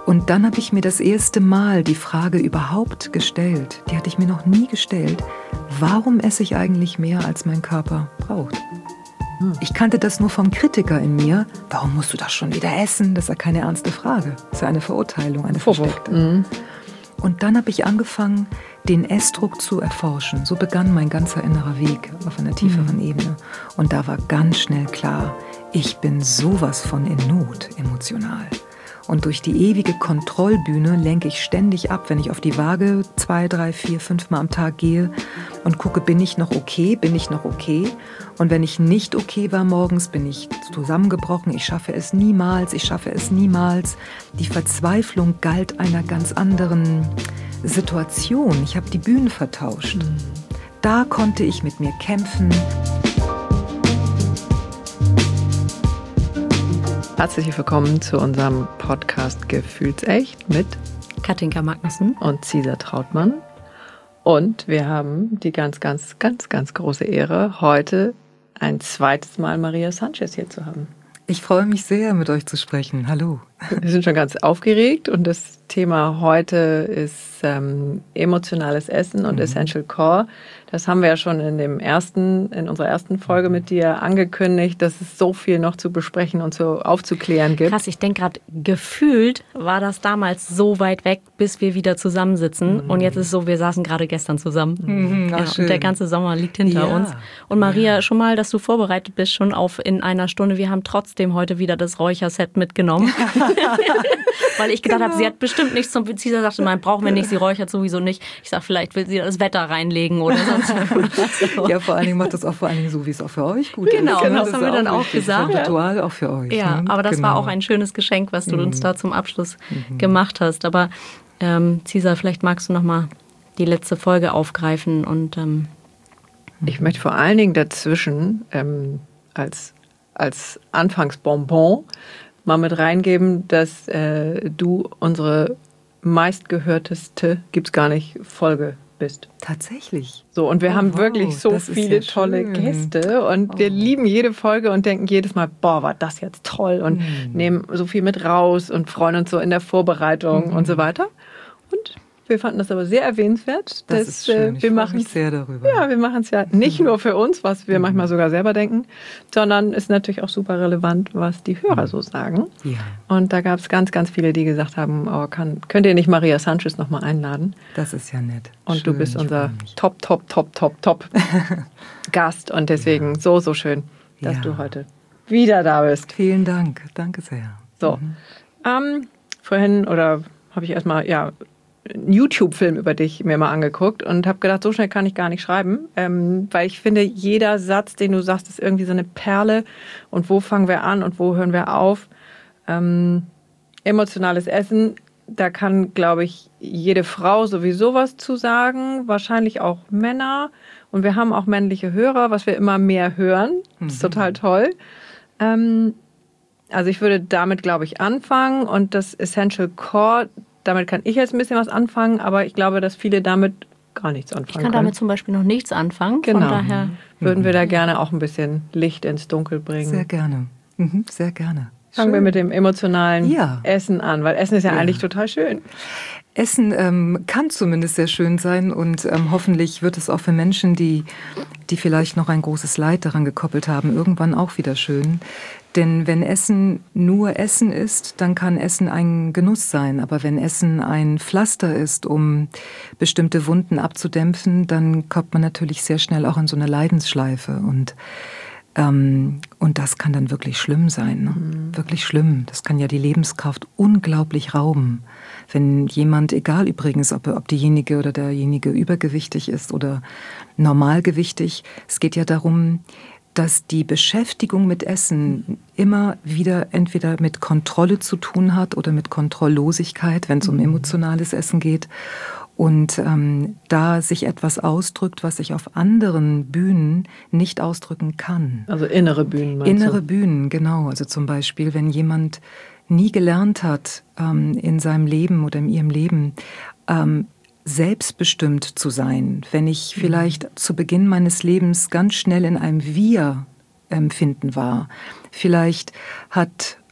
Und dann habe ich mir das erste Mal die Frage überhaupt gestellt, die hatte ich mir noch nie gestellt, warum esse ich eigentlich mehr, als mein Körper braucht? Ich kannte das nur vom Kritiker in mir. Warum musst du das schon wieder essen? Das ist ja keine ernste Frage. Das ist ja eine Verurteilung, eine versteckte. Und dann habe ich angefangen, den Essdruck zu erforschen. So begann mein ganzer innerer Weg auf einer tieferen Ebene. Und da war ganz schnell klar, ich bin sowas von in Not emotional. Und durch die ewige Kontrollbühne lenke ich ständig ab, wenn ich auf die Waage 2, 3, 4, 5 Mal am Tag gehe und gucke, bin ich noch okay, bin ich noch okay? Und wenn ich nicht okay war morgens, bin ich zusammengebrochen, ich schaffe es niemals, ich schaffe es niemals. Die Verzweiflung galt einer ganz anderen Situation. Ich habe die Bühnen vertauscht. Da konnte ich mit mir kämpfen. Herzlich willkommen zu unserem Podcast Gefühlsecht mit Katinka Magnussen und Cesar Trautmann. Und wir haben die ganz große Ehre, heute ein zweites Mal Maria Sanchez hier zu haben. Ich freue mich sehr, mit euch zu sprechen. Hallo. Wir sind schon ganz aufgeregt und das Thema heute ist emotionales Essen und Essential Core. Das haben wir ja schon in unserer ersten Folge mit dir angekündigt, dass es so viel noch zu besprechen und so aufzuklären gibt. Krass, ich denke gerade, gefühlt war das damals so weit weg, bis wir wieder zusammensitzen. Und jetzt ist es so, wir saßen gerade gestern zusammen. Und der ganze Sommer liegt hinter uns. Und Maria, schon mal, dass du vorbereitet bist, schon auf in einer Stunde. Wir haben trotzdem heute wieder das Räucherset mitgenommen. Weil ich gedacht habe, sie hat bestimmt nichts zum Cesar sagte, man brauchen wir nicht, sie räuchert sowieso nicht. Ich sage, vielleicht will sie das Wetter reinlegen oder sonst was. Ja, vor allen Dingen macht das auch so, wie es auch für euch gut ist. Genau, das haben wir dann auch gesagt. Das ist ein Ritual auch für euch. Ja, ne? aber das war auch ein schönes Geschenk, was du uns da zum Abschluss gemacht hast. Aber Cesar, vielleicht magst du noch mal die letzte Folge aufgreifen. Und ich möchte vor allen Dingen dazwischen als Anfangsbonbon mal mit reingeben, dass du unsere meistgehörteste, gibt's gar nicht, Folge bist. Tatsächlich. So, und wir haben wirklich so viele tolle Gäste und wir lieben jede Folge und denken jedes Mal, boah, war das jetzt toll und nehmen so viel mit raus und freuen uns so in der Vorbereitung und so weiter. Und wir fanden das aber sehr erwähnenswert. Das ist schön. Wir machen es sehr darüber. Ja, wir machen es ja nicht nur für uns, was wir manchmal sogar selber denken, sondern ist natürlich auch super relevant, was die Hörer so sagen. Ja. Und da gab es ganz viele, die gesagt haben, oh, könnt ihr nicht Maria Sanchez nochmal einladen? Das ist ja nett. Und schön, du bist unser Top Gast und deswegen so schön, dass du heute wieder da bist. Vielen Dank. Danke sehr. So, vorhin habe ich erstmal, einen YouTube-Film über dich mir mal angeguckt und habe gedacht, so schnell kann ich gar nicht schreiben, weil ich finde, jeder Satz, den du sagst, ist irgendwie so eine Perle und wo fangen wir an und wo hören wir auf? Emotionales Essen, da kann, glaube ich, jede Frau sowieso was zu sagen, wahrscheinlich auch Männer und wir haben auch männliche Hörer, was wir immer mehr hören, das ist total toll. Also ich würde damit, glaube ich, anfangen und das Essential Core, damit kann ich jetzt ein bisschen was anfangen, aber ich glaube, dass viele damit gar nichts anfangen können. Ich kann damit zum Beispiel noch nichts anfangen. Genau. Von daher würden wir da gerne auch ein bisschen Licht ins Dunkel bringen. Sehr gerne. Sehr gerne. Fangen wir mit dem emotionalen Essen an, weil Essen ist ja eigentlich total schön. Essen kann zumindest sehr schön sein und hoffentlich wird es auch für Menschen, die vielleicht noch ein großes Leid daran gekoppelt haben, irgendwann auch wieder schön. Denn wenn Essen nur Essen ist, dann kann Essen ein Genuss sein. Aber wenn Essen ein Pflaster ist, um bestimmte Wunden abzudämpfen, dann kommt man natürlich sehr schnell auch in so eine Leidensschleife. Und das kann dann wirklich schlimm sein. Ne? Wirklich schlimm. Das kann ja die Lebenskraft unglaublich rauben. Wenn jemand, egal übrigens, ob diejenige oder derjenige übergewichtig ist oder normalgewichtig, es geht ja darum, dass die Beschäftigung mit Essen immer wieder entweder mit Kontrolle zu tun hat oder mit Kontrolllosigkeit, wenn es um emotionales Essen geht. Und da sich etwas ausdrückt, was sich auf anderen Bühnen nicht ausdrücken kann. Also innere Bühnen, meinst du? Innere Bühnen, genau. Also zum Beispiel, wenn jemand nie gelernt hat, in seinem Leben oder in ihrem Leben, selbstbestimmt zu sein, wenn ich vielleicht zu Beginn meines Lebens ganz schnell in einem Wir-Empfinden war. Vielleicht hat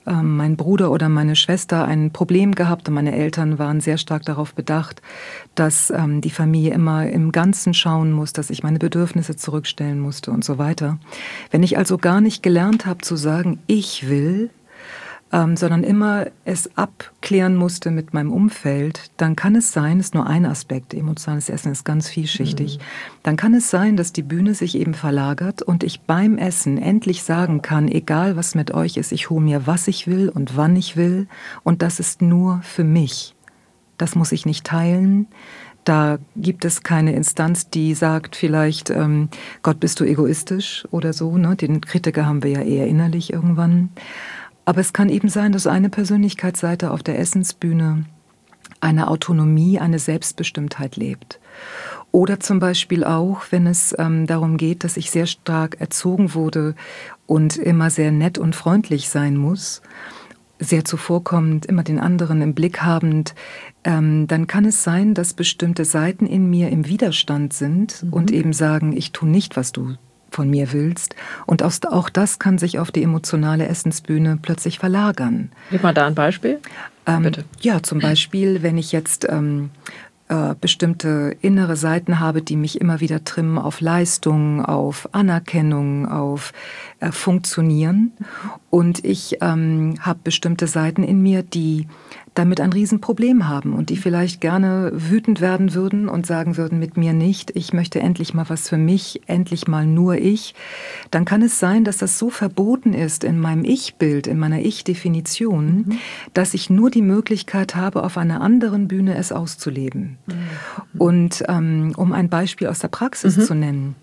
mein Bruder oder meine Schwester ein Problem gehabt und meine Eltern waren sehr stark darauf bedacht, dass die Familie immer im Ganzen schauen muss, dass ich meine Bedürfnisse zurückstellen musste und so weiter. Wenn ich also gar nicht gelernt habe zu sagen, ich will, sondern immer es abklären musste mit meinem Umfeld, dann kann es sein, das ist nur ein Aspekt, emotionales Essen ist ganz vielschichtig, dann kann es sein, dass die Bühne sich eben verlagert und ich beim Essen endlich sagen kann, egal was mit euch ist, ich hole mir, was ich will und wann ich will und das ist nur für mich. Das muss ich nicht teilen. Da gibt es keine Instanz, die sagt vielleicht, Gott, bist du egoistisch oder so. Ne? Den Kritiker haben wir ja eher innerlich irgendwann. Aber es kann eben sein, dass eine Persönlichkeitsseite auf der Essensbühne eine Autonomie, eine Selbstbestimmtheit lebt. Oder zum Beispiel auch, wenn es darum geht, dass ich sehr stark erzogen wurde und immer sehr nett und freundlich sein muss, sehr zuvorkommend, immer den anderen im Blick habend, dann kann es sein, dass bestimmte Seiten in mir im Widerstand sind und eben sagen, ich tue nicht, was du von mir willst. Und auch das kann sich auf die emotionale Essensbühne plötzlich verlagern. Gib mal da ein Beispiel. Bitte. Ja, zum Beispiel, wenn ich jetzt bestimmte innere Seiten habe, die mich immer wieder trimmen auf Leistung, auf Anerkennung, auf Funktionieren. Und ich habe bestimmte Seiten in mir, die damit ein Riesenproblem haben und die vielleicht gerne wütend werden würden und sagen würden, mit mir nicht, ich möchte endlich mal was für mich, endlich mal nur ich, dann kann es sein, dass das so verboten ist in meinem Ich-Bild, in meiner Ich-Definition, dass ich nur die Möglichkeit habe, auf einer anderen Bühne es auszuleben. Und um ein Beispiel aus der Praxis zu nennen,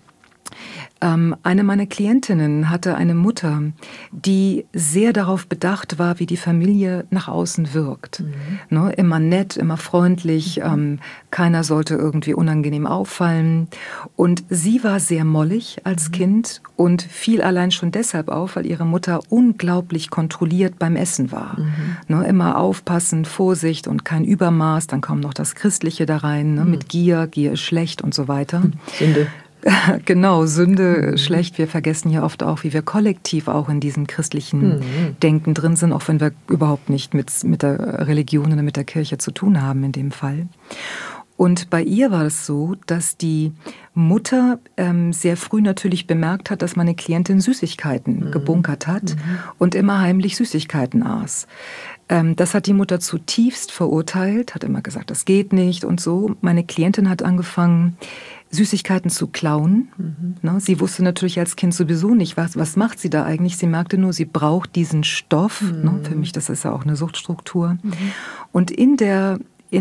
eine meiner Klientinnen hatte eine Mutter, die sehr darauf bedacht war, wie die Familie nach außen wirkt. Ne, immer nett, immer freundlich, keiner sollte irgendwie unangenehm auffallen. Und sie war sehr mollig als Kind und fiel allein schon deshalb auf, weil ihre Mutter unglaublich kontrolliert beim Essen war. Ne, immer aufpassen, Vorsicht und kein Übermaß, dann kam noch das Christliche da rein, ne, mit Gier ist schlecht und so weiter. Sünde. Genau, Sünde, schlecht. Wir vergessen ja oft auch, wie wir kollektiv auch in diesem christlichen Denken drin sind, auch wenn wir überhaupt nicht mit der Religion oder mit der Kirche zu tun haben in dem Fall. Und bei ihr war es so, dass die Mutter sehr früh natürlich bemerkt hat, dass meine Klientin Süßigkeiten gebunkert hat und immer heimlich Süßigkeiten aß. Das hat die Mutter zutiefst verurteilt, hat immer gesagt, das geht nicht und so. Meine Klientin hat angefangen, Süßigkeiten zu klauen. Sie wusste natürlich als Kind sowieso nicht, was macht sie da eigentlich. Sie merkte nur, sie braucht diesen Stoff. Für mich, das ist ja auch eine Suchtstruktur. Und in der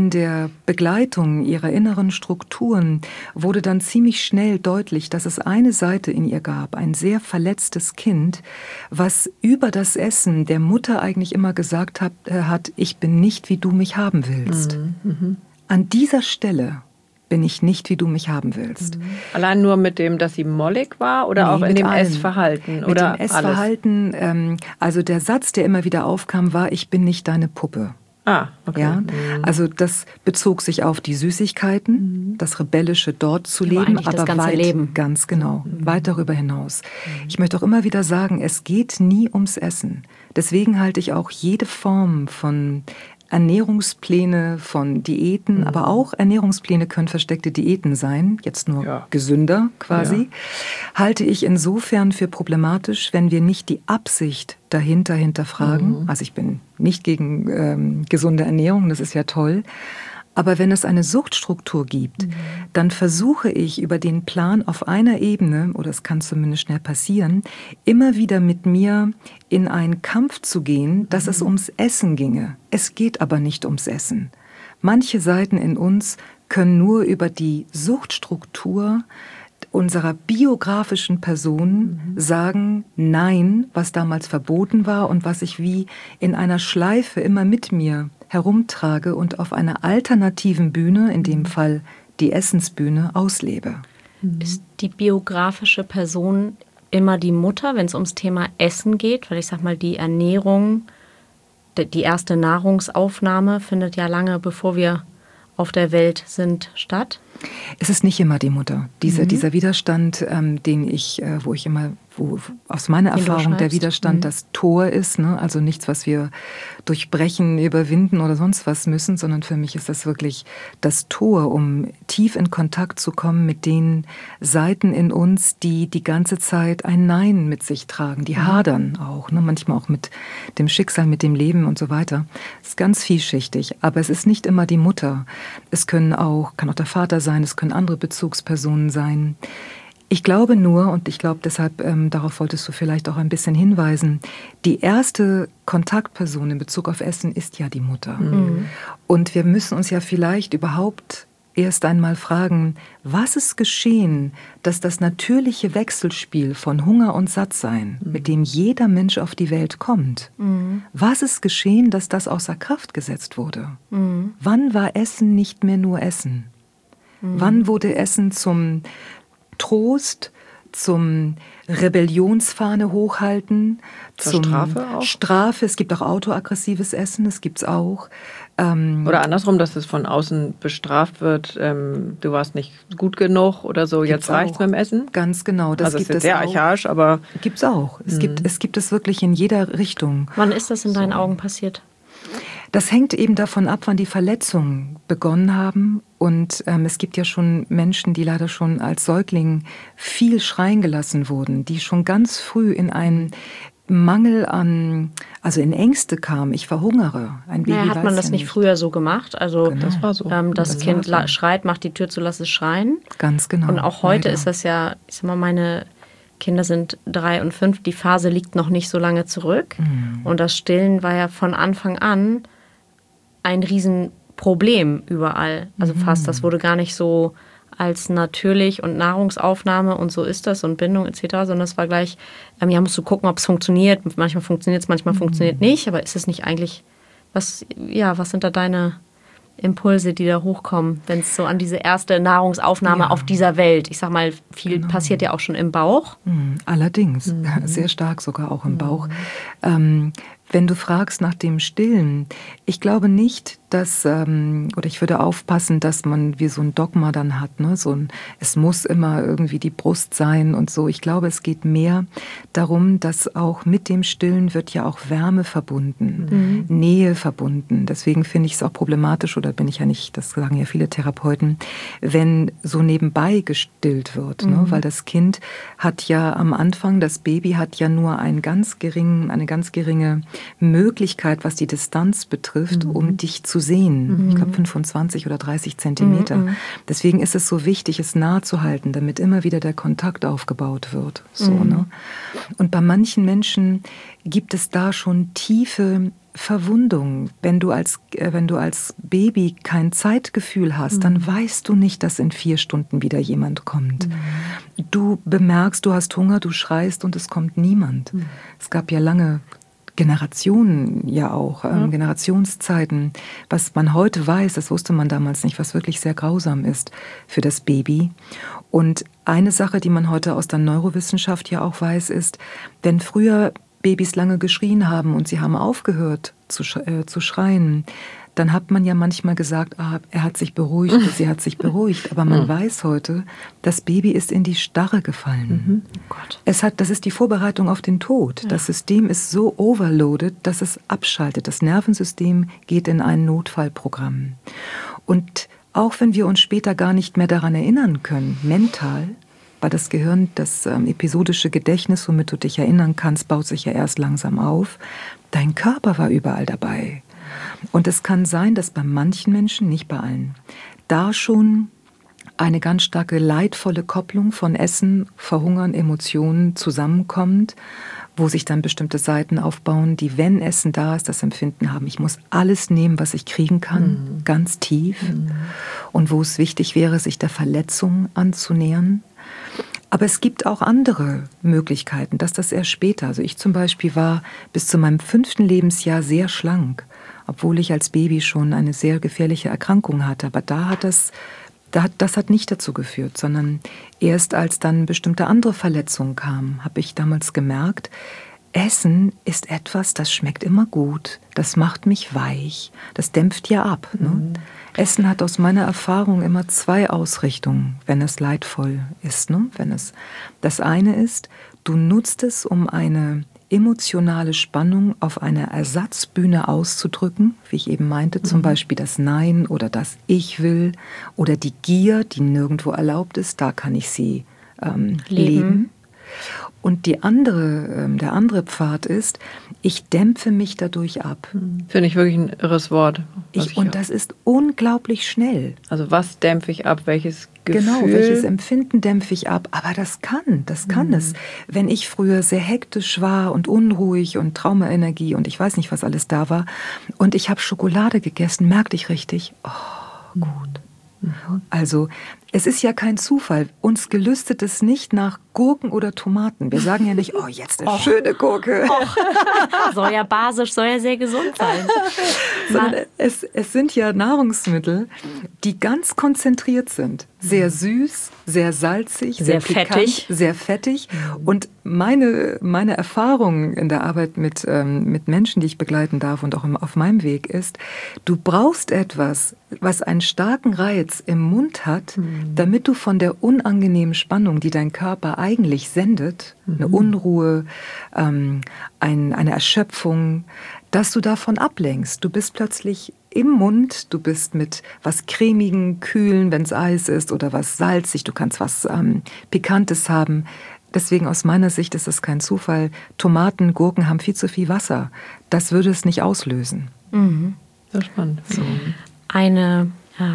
Begleitung ihrer inneren Strukturen wurde dann ziemlich schnell deutlich, dass es eine Seite in ihr gab, ein sehr verletztes Kind, was über das Essen der Mutter eigentlich immer gesagt hat, ich bin nicht, wie du mich haben willst. An dieser Stelle bin ich nicht, wie du mich haben willst. Allein nur mit dem, dass sie mollig war oder auch in dem Essverhalten? Mit dem Essverhalten, also der Satz, der immer wieder aufkam, war, ich bin nicht deine Puppe. Ah, okay. Ja, also das bezog sich auf die Süßigkeiten, das Rebellische dort zu leben, aber das ganze Leben. Ganz genau, weit darüber hinaus. Ich möchte auch immer wieder sagen, es geht nie ums Essen. Deswegen halte ich auch jede Form von Ernährungspläne, von Diäten, aber auch Ernährungspläne können versteckte Diäten sein, jetzt nur gesünder quasi, halte ich insofern für problematisch, wenn wir nicht die Absicht dahinter hinterfragen. Also ich bin nicht gegen gesunde Ernährung, das ist ja toll. Aber wenn es eine Suchtstruktur gibt, dann versuche ich über den Plan auf einer Ebene, oder es kann zumindest schnell passieren, immer wieder mit mir in einen Kampf zu gehen, dass es ums Essen ginge. Es geht aber nicht ums Essen. Manche Seiten in uns können nur über die Suchtstruktur unserer biografischen Person sagen, nein, was damals verboten war und was ich wie in einer Schleife immer mit mir herumtrage und auf einer alternativen Bühne, in dem Fall die Essensbühne, auslebe. Ist die biografische Person immer die Mutter, wenn es ums Thema Essen geht? Weil ich sag mal, die Ernährung, die erste Nahrungsaufnahme findet ja lange, bevor wir auf der Welt sind, statt. Es ist nicht immer die Mutter. Dieser Widerstand, wo aus meiner Erfahrung der Widerstand das Tor ist, ne? Also nichts, was wir durchbrechen, überwinden oder sonst was müssen, sondern für mich ist das wirklich das Tor, um tief in Kontakt zu kommen mit den Seiten in uns, die die ganze Zeit ein Nein mit sich tragen, die hadern auch, ne? Manchmal auch mit dem Schicksal, mit dem Leben und so weiter. Es ist ganz vielschichtig, aber es ist nicht immer die Mutter. Es kann auch der Vater sein, es können andere Bezugspersonen sein. Ich glaube nur, und ich glaube deshalb, darauf wolltest du vielleicht auch ein bisschen hinweisen, die erste Kontaktperson in Bezug auf Essen ist ja die Mutter. Mhm. Und wir müssen uns ja vielleicht überhaupt erst einmal fragen, was ist geschehen, dass das natürliche Wechselspiel von Hunger und Sattsein, mit dem jeder Mensch auf die Welt kommt, was ist geschehen, dass das außer Kraft gesetzt wurde? Mhm. Wann war Essen nicht mehr nur Essen? Mhm. Wann wurde Essen zum Trost, zum Rebellionsfahne hochhalten, zum Strafe auch? Strafe, es gibt auch autoaggressives Essen, das gibt's auch. Oder andersrum, dass es von außen bestraft wird, du warst nicht gut genug oder so, jetzt reicht's mit dem Essen? Ganz genau. Das ist jetzt sehr archaisch, aber... Gibt's auch. Es gibt es wirklich in jeder Richtung. Wann ist das in deinen Augen passiert? Das hängt eben davon ab, wann die Verletzungen begonnen haben. Und es gibt ja schon Menschen, die leider schon als Säugling viel schreien gelassen wurden, die schon ganz früh in einen Mangel in Ängste kamen. Ich verhungere. Ein Baby hat man das nicht früher so gemacht? Also genau. Das war so. Das Kind schreit, macht die Tür zu, lass es schreien. Ganz genau. Und auch heute ist das ja, ich sag mal, meine Kinder sind 3 und 5, die Phase liegt noch nicht so lange zurück. Mhm. Und das Stillen war ja von Anfang an ein Riesenproblem überall. Also fast, das wurde gar nicht so als natürlich und Nahrungsaufnahme und so ist das und Bindung etc., sondern das war gleich, musst du gucken, ob es funktioniert. Manchmal funktioniert es, manchmal funktioniert nicht, aber ist es nicht eigentlich, was sind da deine Impulse, die da hochkommen, wenn es so an diese erste Nahrungsaufnahme auf dieser Welt, ich sag mal, viel passiert ja auch schon im Bauch. Allerdings, sehr stark sogar auch im Bauch. Wenn du fragst nach dem Stillen, ich glaube nicht, dass, oder ich würde aufpassen, dass man wie so ein Dogma dann hat, ne? Es muss immer irgendwie die Brust sein und so. Ich glaube, es geht mehr darum, dass auch mit dem Stillen wird ja auch Wärme verbunden, Nähe verbunden. Deswegen finde ich es auch problematisch, oder bin ich ja nicht, das sagen ja viele Therapeuten, wenn so nebenbei gestillt wird, ne? Weil das Kind hat ja am Anfang, das Baby hat ja nur eine ganz geringe Möglichkeit, was die Distanz betrifft, um dich zu sehen. Ich glaube 25 oder 30 Zentimeter. Deswegen ist es so wichtig, es nah zu halten, damit immer wieder der Kontakt aufgebaut wird. Ne? Und bei manchen Menschen gibt es da schon tiefe Verwundung. Wenn du als Baby kein Zeitgefühl hast, dann weißt du nicht, dass in 4 Stunden wieder jemand kommt. Du bemerkst, du hast Hunger, du schreist und es kommt niemand. Es gab ja lange Generationen ja auch, Generationszeiten. Was man heute weiß, das wusste man damals nicht, was wirklich sehr grausam ist für das Baby. Und eine Sache, die man heute aus der Neurowissenschaft ja auch weiß, ist, wenn früher Babys lange geschrien haben und sie haben aufgehört zu schreien, dann hat man ja manchmal gesagt, er hat sich beruhigt, sie hat sich beruhigt. Aber man weiß heute, das Baby ist in die Starre gefallen. Oh Gott. Das ist die Vorbereitung auf den Tod. Ja. Das System ist so overloaded, dass es abschaltet. Das Nervensystem geht in ein Notfallprogramm. Und auch wenn wir uns später gar nicht mehr daran erinnern können, mental, weil das Gehirn, das episodische Gedächtnis, womit du dich erinnern kannst, baut sich ja erst langsam auf. Dein Körper war überall dabei. Und es kann sein, dass bei manchen Menschen, nicht bei allen, da schon eine ganz starke leidvolle Kopplung von Essen, Verhungern, Emotionen zusammenkommt, wo sich dann bestimmte Seiten aufbauen, die, wenn Essen da ist, das Empfinden haben, ich muss alles nehmen, was ich kriegen kann, ganz tief. Und wo es wichtig wäre, sich der Verletzung anzunähern. Aber es gibt auch andere Möglichkeiten, dass das erst später. Also ich zum Beispiel war bis zu meinem 5. Lebensjahr sehr schlank, obwohl ich als Baby schon eine sehr gefährliche Erkrankung hatte. Aber das hat nicht dazu geführt, sondern erst als dann bestimmte andere Verletzungen kamen, habe ich damals gemerkt, Essen ist etwas, das schmeckt immer gut, das macht mich weich, das dämpft ja ab. Ne? Essen hat aus meiner Erfahrung immer 2 Ausrichtungen, wenn es leidvoll ist. Ne? Das eine ist, du nutzt es, um eine emotionale Spannung auf einer Ersatzbühne auszudrücken, wie ich eben meinte, zum Beispiel das Nein oder das Ich will oder die Gier, die nirgendwo erlaubt ist, da kann ich sie leben. Und der andere Pfad ist, ich dämpfe mich dadurch ab. Finde ich wirklich ein irres Wort. Und das ist unglaublich schnell. Also was dämpfe ich ab? Welches Gefühl? Genau, welches Empfinden dämpfe ich ab? Aber das kann es. Wenn ich früher sehr hektisch war und unruhig und Traumaenergie und ich weiß nicht, was alles da war, und ich habe Schokolade gegessen, merkte ich richtig, gut. Also es ist ja kein Zufall. Uns gelüstet es nicht nach Gurken oder Tomaten. Wir sagen ja nicht, jetzt eine schöne Gurke. Soll ja basisch, soll ja sehr gesund sein. Sondern es sind ja Nahrungsmittel, die ganz konzentriert sind. Sehr süß, sehr salzig, sehr pikant, fettig. Sehr fettig. Und meine Erfahrung in der Arbeit mit Menschen, die ich begleiten darf und auch auf meinem Weg ist, du brauchst etwas, was einen starken Reiz im Mund hat, damit du von der unangenehmen Spannung, die dein Körper eigentlich sendet, eine Unruhe, eine Erschöpfung, dass du davon ablenkst. Du bist plötzlich im Mund, du bist mit was Cremigen, Kühlen, wenn es Eis ist, oder was salzig, du kannst was Pikantes haben. Deswegen aus meiner Sicht ist es kein Zufall. Tomaten, Gurken haben viel zu viel Wasser. Das würde es nicht auslösen. Sehr spannend. So. Eine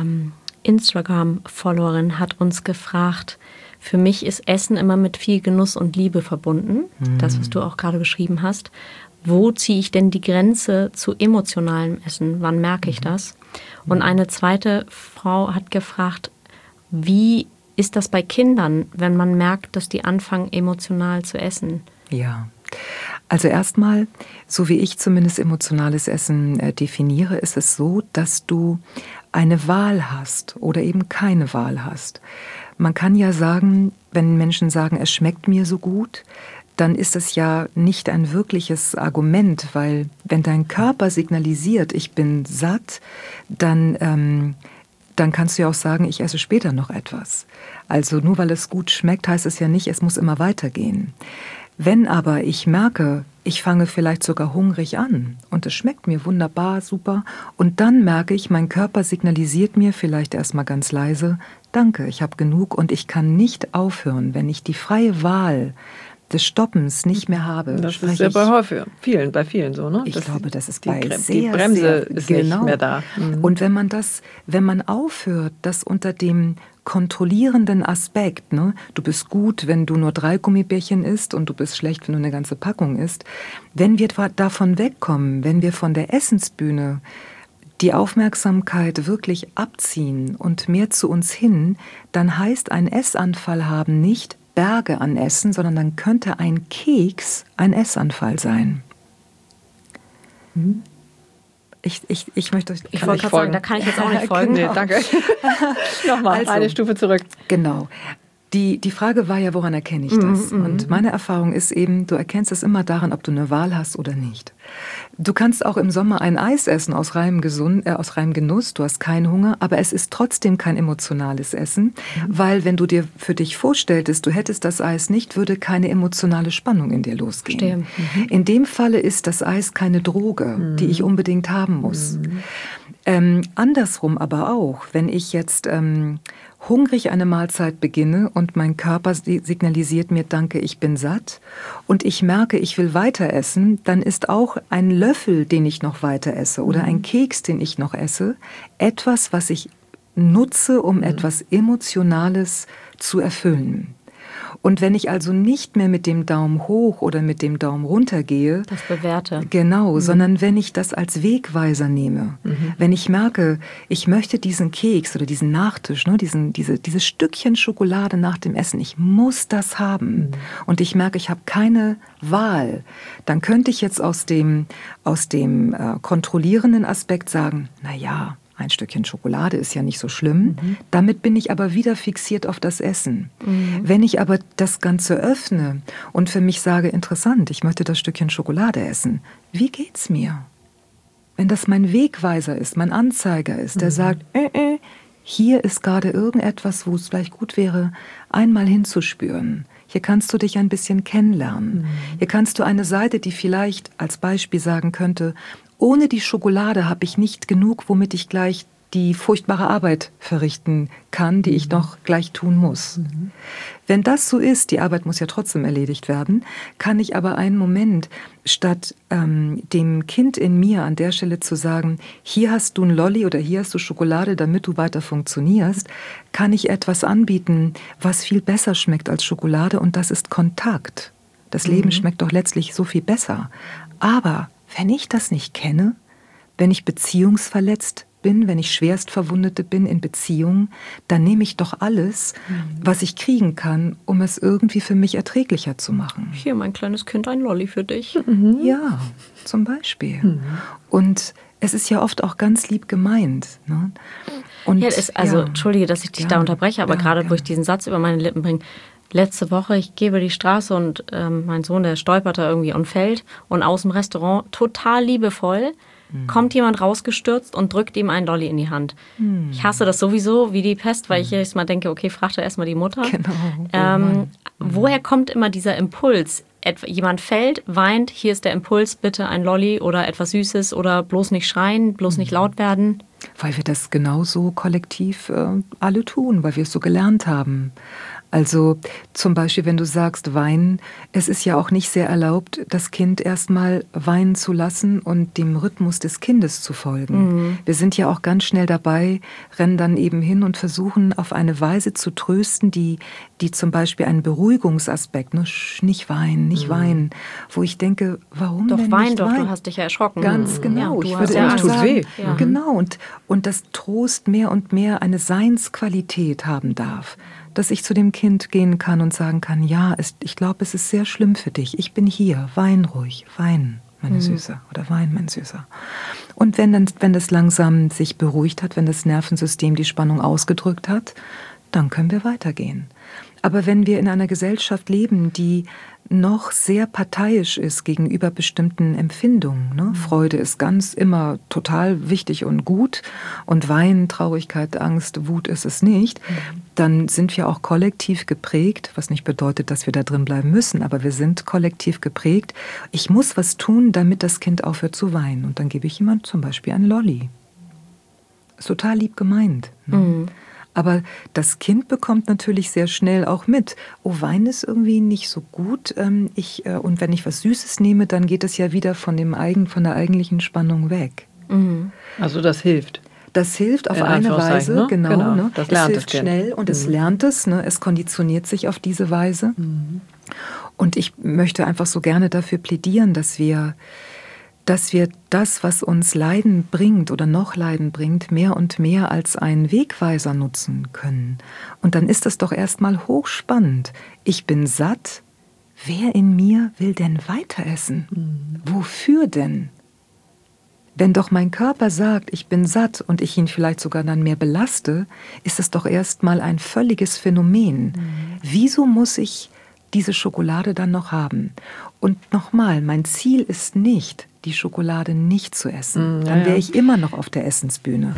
Instagram-Followerin hat uns gefragt, für mich ist Essen immer mit viel Genuss und Liebe verbunden, das, was du auch gerade beschrieben hast. Wo ziehe ich denn die Grenze zu emotionalem Essen? Wann merke ich das? Und eine zweite Frau hat gefragt, wie ist das bei Kindern, wenn man merkt, dass die anfangen, emotional zu essen? Ja, also erstmal, so wie ich zumindest emotionales Essen definiere, ist es so, dass du eine Wahl hast oder eben keine Wahl hast. Man kann ja sagen, wenn Menschen sagen, es schmeckt mir so gut, dann ist es ja nicht ein wirkliches Argument, weil wenn dein Körper signalisiert, ich bin satt, dann kannst du ja auch sagen, ich esse später noch etwas. Also nur weil es gut schmeckt, heißt es ja nicht, es muss immer weitergehen. Wenn aber ich merke, ich fange vielleicht sogar hungrig an und es schmeckt mir wunderbar, super, und dann merke ich, mein Körper signalisiert mir vielleicht erstmal ganz leise, danke, ich habe genug und ich kann nicht aufhören, wenn ich die freie Wahl des Stoppens nicht mehr habe. Das ist ja bei vielen so, ne? Ich glaube, das ist die Bremse ist nicht mehr da. Und wenn man aufhört, das unter dem kontrollierenden Aspekt, ne? Du bist gut, wenn du nur 3 Gummibärchen isst und du bist schlecht, wenn du eine ganze Packung isst. Wenn wir davon wegkommen, wenn wir von der Essensbühne die Aufmerksamkeit wirklich abziehen und mehr zu uns hin, dann heißt ein Essanfall haben nicht Berge an Essen, sondern dann könnte ein Keks ein Essanfall sein. Ich möchte euch... Ich wollte gerade sagen, da kann ich jetzt auch nicht folgen. Nee, danke. Nochmal, also, eine Stufe zurück. Genau. Die Frage war ja, woran erkenne ich das? Und meine Erfahrung ist eben, du erkennst es immer daran, ob du eine Wahl hast oder nicht. Du kannst auch im Sommer ein Eis essen aus reinem Genuss, du hast keinen Hunger, aber es ist trotzdem kein emotionales Essen, weil wenn du dir für dich vorstelltest, du hättest das Eis nicht, würde keine emotionale Spannung in dir losgehen. In dem Falle ist das Eis keine Droge, die ich unbedingt haben muss. Andersrum aber auch, wenn ich jetzt hungrig eine Mahlzeit beginne und mein Körper signalisiert mir, danke, ich bin satt und ich merke, ich will weiter essen, dann ist auch ein Löffel, den ich noch weiter esse oder ein Keks, den ich noch esse, etwas, was ich nutze, um etwas Emotionales zu erfüllen. Und wenn ich also nicht mehr mit dem Daumen hoch oder mit dem Daumen runter gehe, das bewerte. Genau, sondern wenn ich das als Wegweiser nehme, wenn ich merke, ich möchte diesen Keks oder diesen Nachtisch, ne, dieses Stückchen Schokolade nach dem Essen, ich muss das haben und ich merke, ich habe keine Wahl, dann könnte ich jetzt aus dem kontrollierenden Aspekt sagen, na ja, Ein Stückchen Schokolade ist ja nicht so schlimm. Damit bin ich aber wieder fixiert auf das Essen. Wenn ich aber das Ganze öffne und für mich sage, interessant, ich möchte das Stückchen Schokolade essen, wie geht's mir? Wenn das mein Wegweiser ist, mein Anzeiger ist, der sagt, hier ist gerade irgendetwas, wo es vielleicht gut wäre, einmal hinzuspüren. Hier kannst du dich ein bisschen kennenlernen. Hier kannst du eine Seite, die vielleicht als Beispiel sagen könnte, ohne die Schokolade habe ich nicht genug, womit ich gleich die furchtbare Arbeit verrichten kann, die ich noch gleich tun muss. Wenn das so ist, die Arbeit muss ja trotzdem erledigt werden, kann ich aber einen Moment, statt dem Kind in mir an der Stelle zu sagen, hier hast du ein Lolli oder hier hast du Schokolade, damit du weiter funktionierst, kann ich etwas anbieten, was viel besser schmeckt als Schokolade, und das ist Kontakt. Das Leben schmeckt doch letztlich so viel besser. Aber wenn ich das nicht kenne, wenn ich beziehungsverletzt bin, wenn ich Schwerstverwundete bin in Beziehungen, dann nehme ich doch alles, was ich kriegen kann, um es irgendwie für mich erträglicher zu machen. Hier, mein kleines Kind, ein Lolli für dich. Ja, zum Beispiel. Und es ist ja oft auch ganz lieb gemeint. Ne? Und, ja, entschuldige, dass ich dich da unterbreche, aber gerade, wo ich diesen Satz über meine Lippen bringe, letzte Woche, ich gehe über die Straße und mein Sohn, der stolpert da irgendwie und fällt, und aus dem Restaurant, total liebevoll, kommt jemand rausgestürzt und drückt ihm einen Lolli in die Hand. Ich hasse das sowieso wie die Pest, weil ich jedes Mal denke, okay, frag doch erstmal die Mutter. Genau. Woher kommt immer dieser Impuls? Jemand fällt, weint, hier ist der Impuls, bitte ein Lolli oder etwas Süßes oder bloß nicht schreien, bloß nicht laut werden. Weil wir das genauso kollektiv alle tun, weil wir es so gelernt haben. Also zum Beispiel, wenn du sagst weinen, es ist ja auch nicht sehr erlaubt, das Kind erstmal weinen zu lassen und dem Rhythmus des Kindes zu folgen. Wir sind ja auch ganz schnell dabei, rennen dann eben hin und versuchen auf eine Weise zu trösten, die zum Beispiel einen Beruhigungsaspekt, ne? Nicht weinen, wo ich denke, warum doch, denn wein nicht doch, weinen? Du hast dich ja erschrocken. Ganz genau. Ja, ich würde eher tut sagen, weh. Ja. Genau, und das Trost mehr und mehr eine Seinsqualität haben darf. Dass ich zu dem Kind gehen kann und sagen kann, ja, ich glaube, es ist sehr schlimm für dich. Ich bin hier, wein ruhig, wein, meine Süße, oder wein, mein Süßer. Und wenn das langsam sich beruhigt hat, wenn das Nervensystem die Spannung ausgedrückt hat, dann können wir weitergehen. Aber wenn wir in einer Gesellschaft leben, die noch sehr parteiisch ist gegenüber bestimmten Empfindungen, ne? Freude ist ganz immer total wichtig und gut und Weinen, Traurigkeit, Angst, Wut ist es nicht, dann sind wir auch kollektiv geprägt, was nicht bedeutet, dass wir da drin bleiben müssen, aber wir sind kollektiv geprägt. Ich muss was tun, damit das Kind aufhört zu weinen, und dann gebe ich jemand zum Beispiel einen Lolli. Ist total lieb gemeint. Ne? Aber das Kind bekommt natürlich sehr schnell auch mit, oh, Wein ist irgendwie nicht so gut. Und wenn ich was Süßes nehme, dann geht es ja wieder von der eigentlichen Spannung weg. Also das hilft. Das hilft auf eine Weise, ne? genau. Ne? Das lernt es hilft schnell und es lernt es. Ne? Es konditioniert sich auf diese Weise. Und ich möchte einfach so gerne dafür plädieren, dass wir das, was uns Leiden bringt oder noch Leiden bringt, mehr und mehr als einen Wegweiser nutzen können. Und dann ist das doch erstmal hochspannend. Ich bin satt. Wer in mir will denn weiter essen? Wofür denn? Wenn doch mein Körper sagt, ich bin satt und ich ihn vielleicht sogar dann mehr belaste, ist es doch erstmal ein völliges Phänomen. Wieso muss ich diese Schokolade dann noch haben? Und nochmal, mein Ziel ist nicht, die Schokolade nicht zu essen. Dann wäre ich immer noch auf der Essensbühne.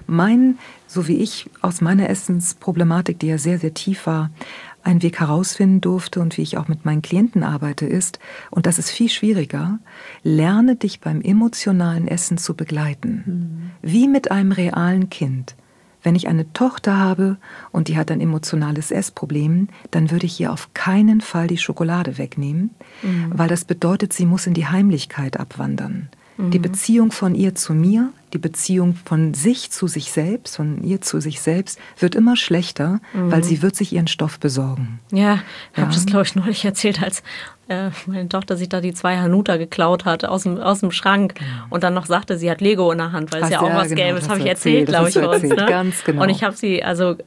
So wie ich aus meiner Essensproblematik, die ja sehr, sehr tief war, einen Weg herausfinden durfte und wie ich auch mit meinen Klienten arbeite, ist, und das ist viel schwieriger, lerne dich beim emotionalen Essen zu begleiten. Wie mit einem realen Kind. Wenn ich eine Tochter habe und die hat ein emotionales Essproblem, dann würde ich ihr auf keinen Fall die Schokolade wegnehmen, weil das bedeutet, sie muss in die Heimlichkeit abwandern. Die Beziehung von ihr zu mir, die Beziehung von sich zu sich selbst, von ihr zu sich selbst, wird immer schlechter, weil sie wird sich ihren Stoff besorgen. Ja, ich habe das, glaube ich, neulich erzählt, als meine Tochter sich da die 2 Hanuta geklaut hat aus dem Schrank und dann noch sagte, sie hat Lego in der Hand, weil es ja auch was gäbe. Das habe ich erzählt, glaube ich, bei uns. Ne? Ganz genau. Und ich habe sie,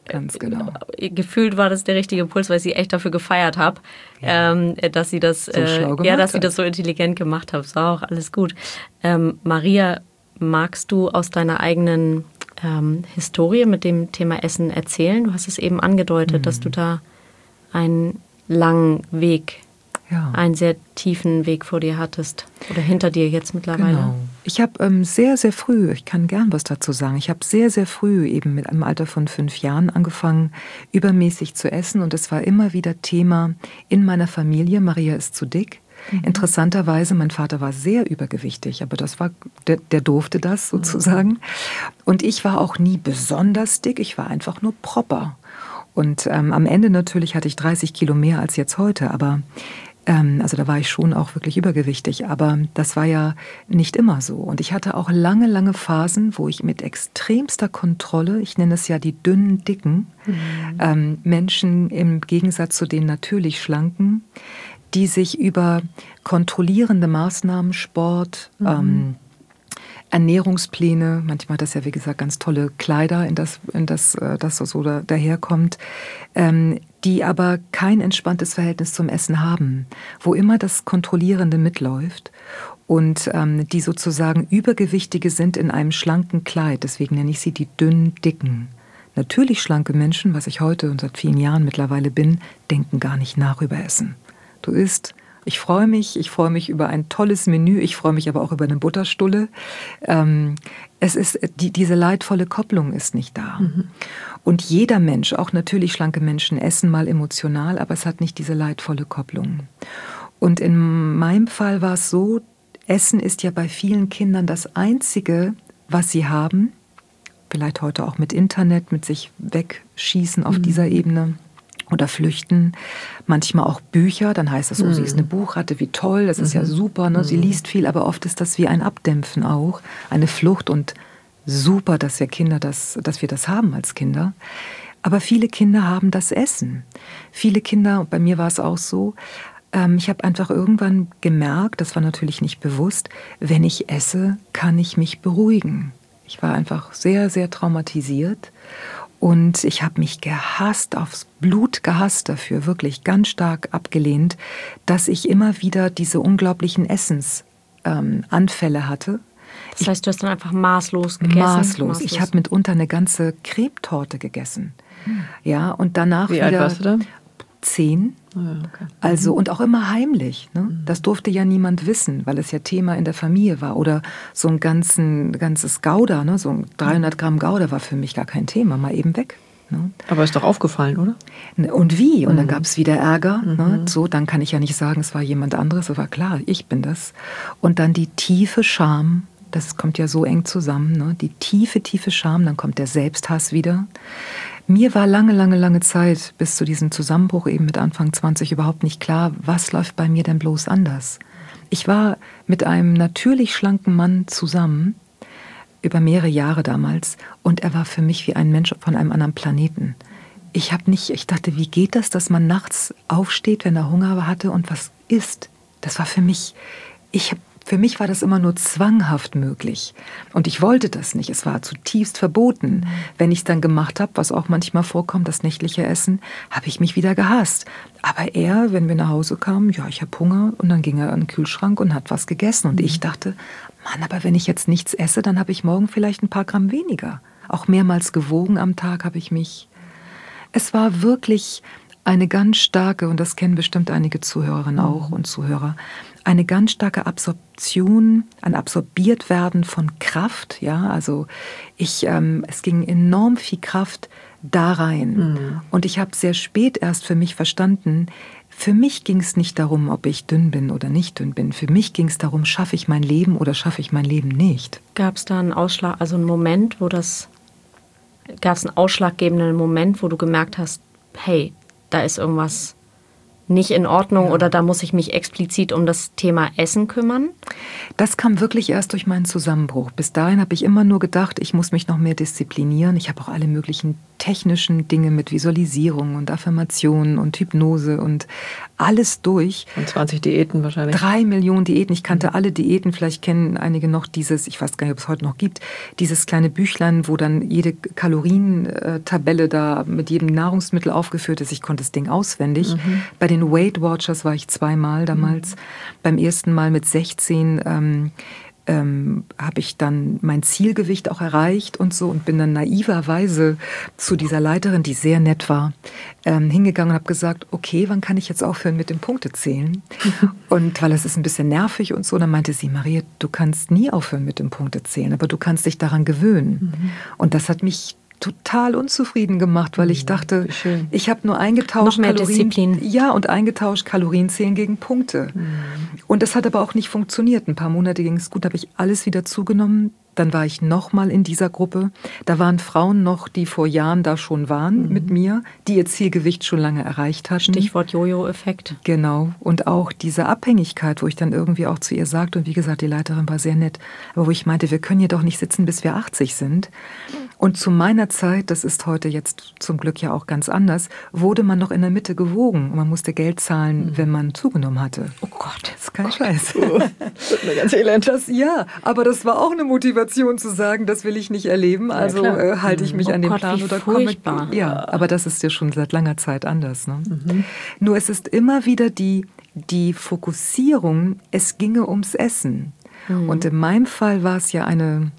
gefühlt war das der richtige Impuls, weil ich sie echt dafür gefeiert habe, dass sie das, dass sie das so intelligent gemacht hat. Das war auch alles gut. Maria, magst du aus deiner eigenen Historie mit dem Thema Essen erzählen? Du hast es eben angedeutet, dass du da einen langen Weg, einen sehr tiefen Weg vor dir hattest oder hinter dir jetzt mittlerweile. Genau. Ich habe sehr, sehr früh, ich kann gern was dazu sagen, ich habe sehr, sehr früh eben mit einem Alter von 5 Jahren angefangen, übermäßig zu essen und es war immer wieder Thema in meiner Familie, Maria ist zu dick. Interessanterweise, mein Vater war sehr übergewichtig, aber das war, der durfte das sozusagen. Und ich war auch nie besonders dick, ich war einfach nur proper. Und am Ende natürlich hatte ich 30 Kilo mehr als jetzt heute, aber also da war ich schon auch wirklich übergewichtig, aber das war ja nicht immer so. Und ich hatte auch lange, lange Phasen, wo ich mit extremster Kontrolle, ich nenne es ja die dünnen, dicken, Menschen im Gegensatz zu den natürlich schlanken, die sich über kontrollierende Maßnahmen, Sport, Ernährungspläne, manchmal hat das ja wie gesagt ganz tolle Kleider, in das so daherkommt, die aber kein entspanntes Verhältnis zum Essen haben, wo immer das Kontrollierende mitläuft und die sozusagen Übergewichtige sind in einem schlanken Kleid, deswegen nenne ich sie die dünnen, dicken. Natürlich schlanke Menschen, was ich heute und seit vielen Jahren mittlerweile bin, denken gar nicht nach über Essen. Du isst. Ich freue mich über ein tolles Menü, ich freue mich aber auch über eine Butterstulle. Es ist, diese leidvolle Kopplung ist nicht da. Und jeder Mensch, auch natürlich schlanke Menschen, essen mal emotional, aber es hat nicht diese leidvolle Kopplung. Und in meinem Fall war es so, Essen ist ja bei vielen Kindern das Einzige, was sie haben, vielleicht heute auch mit Internet, mit sich wegschießen auf dieser Ebene. Oder flüchten, manchmal auch Bücher, dann heißt das, oh, sie ist eine Buchratte, wie toll, das ist ja super, ne? Sie liest viel, aber oft ist das wie ein Abdämpfen auch, eine Flucht und super, dass wir das haben als Kinder. Aber viele Kinder haben das Essen. Viele Kinder, bei mir war es auch so, ich habe einfach irgendwann gemerkt, das war natürlich nicht bewusst, wenn ich esse, kann ich mich beruhigen. Ich war einfach sehr, sehr traumatisiert. Und ich habe mich gehasst, aufs Blut gehasst dafür, wirklich ganz stark abgelehnt, dass ich immer wieder diese unglaublichen Essensanfälle hatte. Das heißt, du hast dann einfach maßlos gegessen? Maßlos. Ich habe mitunter eine ganze Krebstorte gegessen. Ja, und danach Wie alt warst du da? 10. Oh ja, okay. Also, und auch immer heimlich. Ne? Das durfte ja niemand wissen, weil es ja Thema in der Familie war. Oder so ein ganzes Gouda, ne? So ein 300 Gramm Gouda war für mich gar kein Thema, mal eben weg. Ne? Aber ist doch aufgefallen, oder? Und wie? Und dann gab es wieder Ärger. Ne? So, dann kann ich ja nicht sagen, es war jemand anderes. Es war klar, ich bin das. Und dann die tiefe Scham, das kommt ja so eng zusammen. Ne? Die tiefe, tiefe Scham, dann kommt der Selbsthass wieder. Mir war lange Zeit bis zu diesem Zusammenbruch eben mit Anfang 20 überhaupt nicht klar, was läuft bei mir denn bloß anders. Ich war mit einem natürlich schlanken Mann zusammen, über mehrere Jahre damals, und er war für mich wie ein Mensch von einem anderen Planeten. Ich dachte, wie geht das, dass man nachts aufsteht, wenn er Hunger hatte und was isst? Das war für mich, für mich war das immer nur zwanghaft möglich. Und ich wollte das nicht. Es war zutiefst verboten. Wenn ich es dann gemacht habe, was auch manchmal vorkommt, das nächtliche Essen, habe ich mich wieder gehasst. Aber er, wenn wir nach Hause kamen, ja, ich habe Hunger, und dann ging er an den Kühlschrank und hat was gegessen. Und ich dachte, Mann, aber wenn ich jetzt nichts esse, dann habe ich morgen vielleicht ein paar Gramm weniger. Auch mehrmals gewogen am Tag habe ich mich. Es war wirklich eine ganz starke, und das kennen bestimmt einige Zuhörerinnen auch und Zuhörer, eine ganz starke Absorption, ein Absorbiertwerden von Kraft. Ja, also es ging enorm viel Kraft da rein. Und ich habe sehr spät erst für mich verstanden, für mich ging es nicht darum, ob ich dünn bin oder nicht dünn bin. Für mich ging es darum, schaffe ich mein Leben oder schaffe ich mein Leben nicht. Gab es da einen Ausschlag, also einen Moment, gab es einen ausschlaggebenden Moment, wo du gemerkt hast, hey, da ist irgendwas nicht in Ordnung oder da muss ich mich explizit um das Thema Essen kümmern? Das kam wirklich erst durch meinen Zusammenbruch. Bis dahin habe ich immer nur gedacht, ich muss mich noch mehr disziplinieren. Ich habe auch alle möglichen technischen Dinge mit Visualisierung und Affirmationen und Hypnose und alles durch. Und 20 Diäten wahrscheinlich. 3 Millionen Diäten. Ich kannte alle Diäten. Vielleicht kennen einige noch dieses, ich weiß gar nicht, ob es heute noch gibt, dieses kleine Büchlein, wo dann jede Kalorientabelle da mit jedem Nahrungsmittel aufgeführt ist. Ich konnte das Ding auswendig. Bei den Weight Watchers war ich 2-mal damals. Beim ersten Mal mit 16 habe ich dann mein Zielgewicht auch erreicht und so und bin dann naiverweise zu dieser Leiterin, die sehr nett war, hingegangen und habe gesagt, okay, wann kann ich jetzt aufhören mit dem Punktezählen? Und weil es ist ein bisschen nervig und so, dann meinte sie, Maria, du kannst nie aufhören mit dem Punktezählen, aber du kannst dich daran gewöhnen. Und das hat mich total unzufrieden gemacht, weil ich dachte, ich habe nur eingetauscht noch mehr Disziplin. Ja, und eingetauscht Kalorienzählen gegen Punkte. Und das hat aber auch nicht funktioniert. Ein paar Monate ging es gut, habe ich alles wieder zugenommen. Dann war ich nochmal in dieser Gruppe. Da waren Frauen noch, die vor Jahren da schon waren mit mir, die ihr Zielgewicht schon lange erreicht hatten. Stichwort Jojo-Effekt. Genau. Und auch diese Abhängigkeit, wo ich dann irgendwie auch zu ihr sagte, und wie gesagt, die Leiterin war sehr nett, aber wo ich meinte, wir können hier doch nicht sitzen, bis wir 80 sind. Und zu meiner Zeit, das ist heute jetzt zum Glück ja auch ganz anders, wurde man noch in der Mitte gewogen. Und man musste Geld zahlen, wenn man zugenommen hatte. Oh Gott. Das ist kein Scheiß. Das wird mir ganz elend. Ja, aber das war auch eine Motivation zu sagen, das will ich nicht erleben. Also halte ich mich an den Plan oder komme. Ja, aber das ist ja schon seit langer Zeit anders. Ne? Nur es ist immer wieder die Fokussierung, es ginge ums Essen. Und in meinem Fall war es ja eine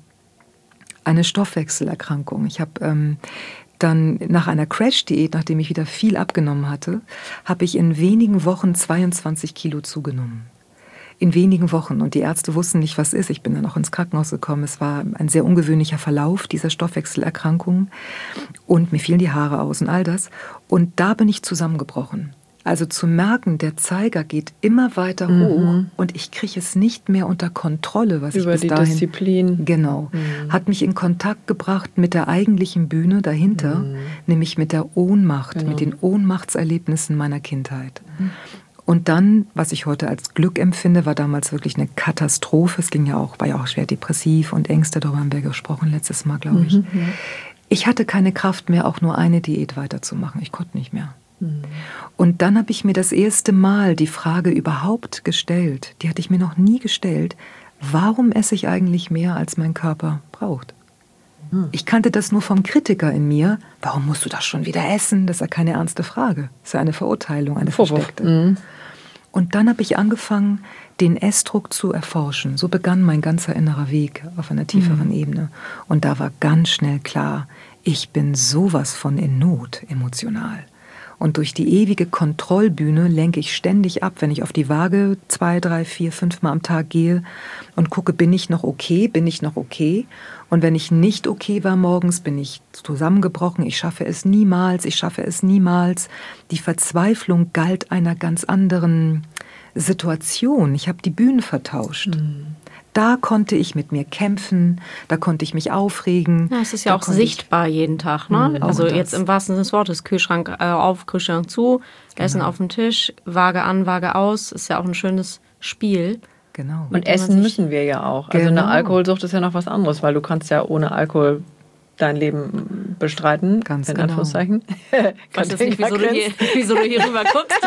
Stoffwechselerkrankung. Ich habe dann nach einer Crash-Diät, nachdem ich wieder viel abgenommen hatte, habe ich in wenigen Wochen 22 Kilo zugenommen. In wenigen Wochen. Und die Ärzte wussten nicht, was ist. Ich bin dann auch ins Krankenhaus gekommen. Es war ein sehr ungewöhnlicher Verlauf dieser Stoffwechselerkrankung. Und mir fielen die Haare aus und all das. Und da bin ich zusammengebrochen. Also zu merken, der Zeiger geht immer weiter hoch und ich kriege es nicht mehr unter Kontrolle, was über ich bis die dahin... Disziplin. Genau. Hat mich in Kontakt gebracht mit der eigentlichen Bühne dahinter, nämlich mit der Ohnmacht, mit den Ohnmachtserlebnissen meiner Kindheit. Und dann, was ich heute als Glück empfinde, war damals wirklich eine Katastrophe. Es war ja auch schwer depressiv und Ängste, darüber haben wir gesprochen letztes Mal, glaube ich. Ich hatte keine Kraft mehr, auch nur eine Diät weiterzumachen. Ich konnte nicht mehr. Und dann habe ich mir das erste Mal die Frage überhaupt gestellt, die hatte ich mir noch nie gestellt, warum esse ich eigentlich mehr, als mein Körper braucht? Ich kannte das nur vom Kritiker in mir. Warum musst du das schon wieder essen? Das ist ja keine ernste Frage. Das ist ja eine Verurteilung, eine versteckte. Und dann habe ich angefangen, den Essdruck zu erforschen. So begann mein ganzer innerer Weg auf einer tieferen Ebene. Und da war ganz schnell klar, ich bin sowas von in Not emotional. Und durch die ewige Kontrollbühne lenke ich ständig ab, wenn ich auf die Waage 2, 3, 4, 5 Mal am Tag gehe und gucke, bin ich noch okay? Und wenn ich nicht okay war morgens, bin ich zusammengebrochen. Ich schaffe es niemals. Die Verzweiflung galt einer ganz anderen Situation. Ich habe die Bühnen vertauscht. Da konnte ich mit mir kämpfen, da konnte ich mich aufregen. Ja, es ist ja auch sichtbar jeden Tag, ne? Also jetzt im wahrsten Sinne des Wortes, Kühlschrank auf, Kühlschrank zu, Essen auf dem Tisch, Waage an, Waage aus, ist ja auch ein schönes Spiel. Genau. Und essen müssen wir ja auch. Also eine Alkoholsucht ist ja noch was anderes, weil du kannst ja ohne Alkohol dein Leben bestreiten. Ganz in genau. Anführungszeichen. Ich weiß jetzt nicht, wieso du hier rüber guckst.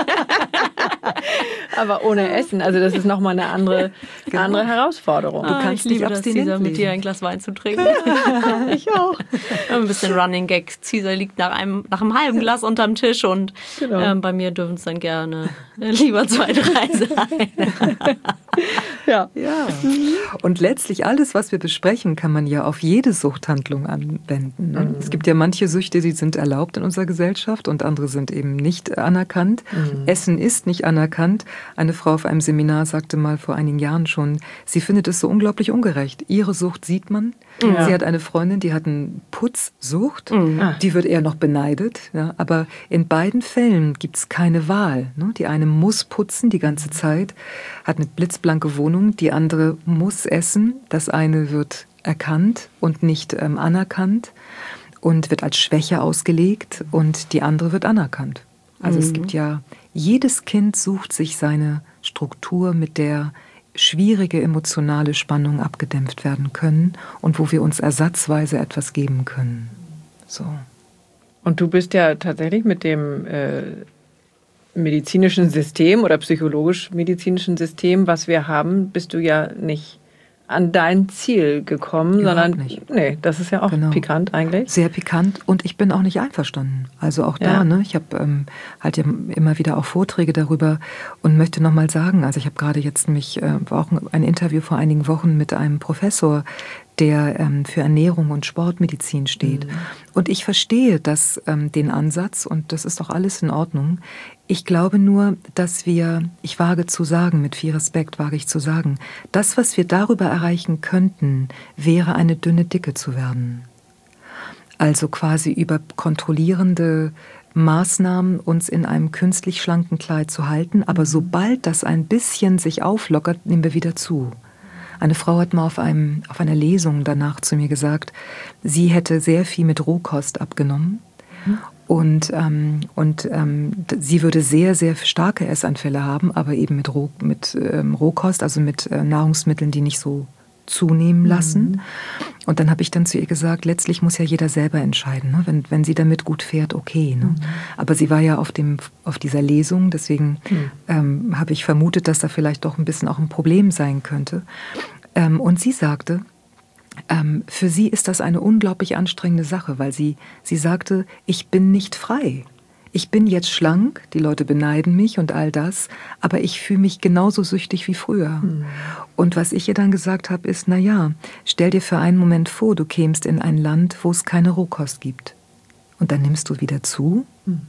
Aber ohne Essen, also das ist nochmal eine andere Herausforderung. Du kannst ich liebe nicht das, Cesar, mit dir ein Glas Wein zu trinken. Ich auch. Ein bisschen Running Gag. Cesar liegt nach einem halben Glas unterm Tisch und bei mir dürfen es dann gerne lieber 2, 3 sein. Ja. Und letztlich alles, was wir besprechen, kann man ja auf jede Suchthandlung anwenden. Ne? Es gibt ja manche Süchte, die sind erlaubt in unserer Gesellschaft und andere sind eben nicht anerkannt. Essen ist nicht anerkannt. Eine Frau auf einem Seminar sagte mal vor einigen Jahren schon, sie findet es so unglaublich ungerecht. Ihre Sucht sieht man. Ja. Sie hat eine Freundin, die hat eine Putzsucht. Die wird eher noch beneidet. Ja? Aber in beiden Fällen gibt es keine Wahl. Ne? Die eine muss putzen die ganze Zeit, hat eine blitzblanke Wohnung. Die andere muss essen. Das eine wird erkannt und nicht anerkannt und wird als Schwäche ausgelegt und die andere wird anerkannt. Also es gibt ja, jedes Kind sucht sich seine Struktur, mit der schwierige emotionale Spannungen abgedämpft werden können und wo wir uns ersatzweise etwas geben können. So. Und du bist ja tatsächlich mit dem medizinischen System oder psychologisch-medizinischen System, was wir haben, bist du ja nicht an dein Ziel gekommen, Überhaupt sondern nicht. Nee, das ist ja auch pikant eigentlich. Sehr pikant und ich bin auch nicht einverstanden. Also auch da, ne, ich habe halt ja immer wieder auch Vorträge darüber und möchte nochmal sagen, also ich habe gerade jetzt war auch ein Interview vor einigen Wochen mit einem Professor, der für Ernährung und Sportmedizin steht. Und ich verstehe den Ansatz und das ist doch alles in Ordnung. Ich glaube nur, dass ich wage zu sagen, mit viel Respekt wage ich zu sagen, das, was wir darüber erreichen könnten, wäre eine dünne Dicke zu werden. Also quasi über kontrollierende Maßnahmen uns in einem künstlich schlanken Kleid zu halten, aber sobald das ein bisschen sich auflockert, nehmen wir wieder zu. Eine Frau hat mal auf einer Lesung danach zu mir gesagt, sie hätte sehr viel mit Rohkost abgenommen und sie würde sehr, sehr starke Essanfälle haben, aber eben mit Rohkost, also mit Nahrungsmitteln, die nicht so zunehmen lassen. Und dann habe ich dann zu ihr gesagt, letztlich muss ja jeder selber entscheiden, ne? Wenn sie damit gut fährt, okay. Ne? Aber sie war ja auf dieser Lesung, deswegen habe ich vermutet, dass da vielleicht doch ein bisschen auch ein Problem sein könnte. Und sie sagte, für sie ist das eine unglaublich anstrengende Sache, weil sie sagte, ich bin nicht frei. Ich bin jetzt schlank, die Leute beneiden mich und all das, aber ich fühle mich genauso süchtig wie früher. Und was ich ihr dann gesagt habe, ist, stell dir für einen Moment vor, du kämst in ein Land, wo es keine Rohkost gibt. Und dann nimmst du wieder zu?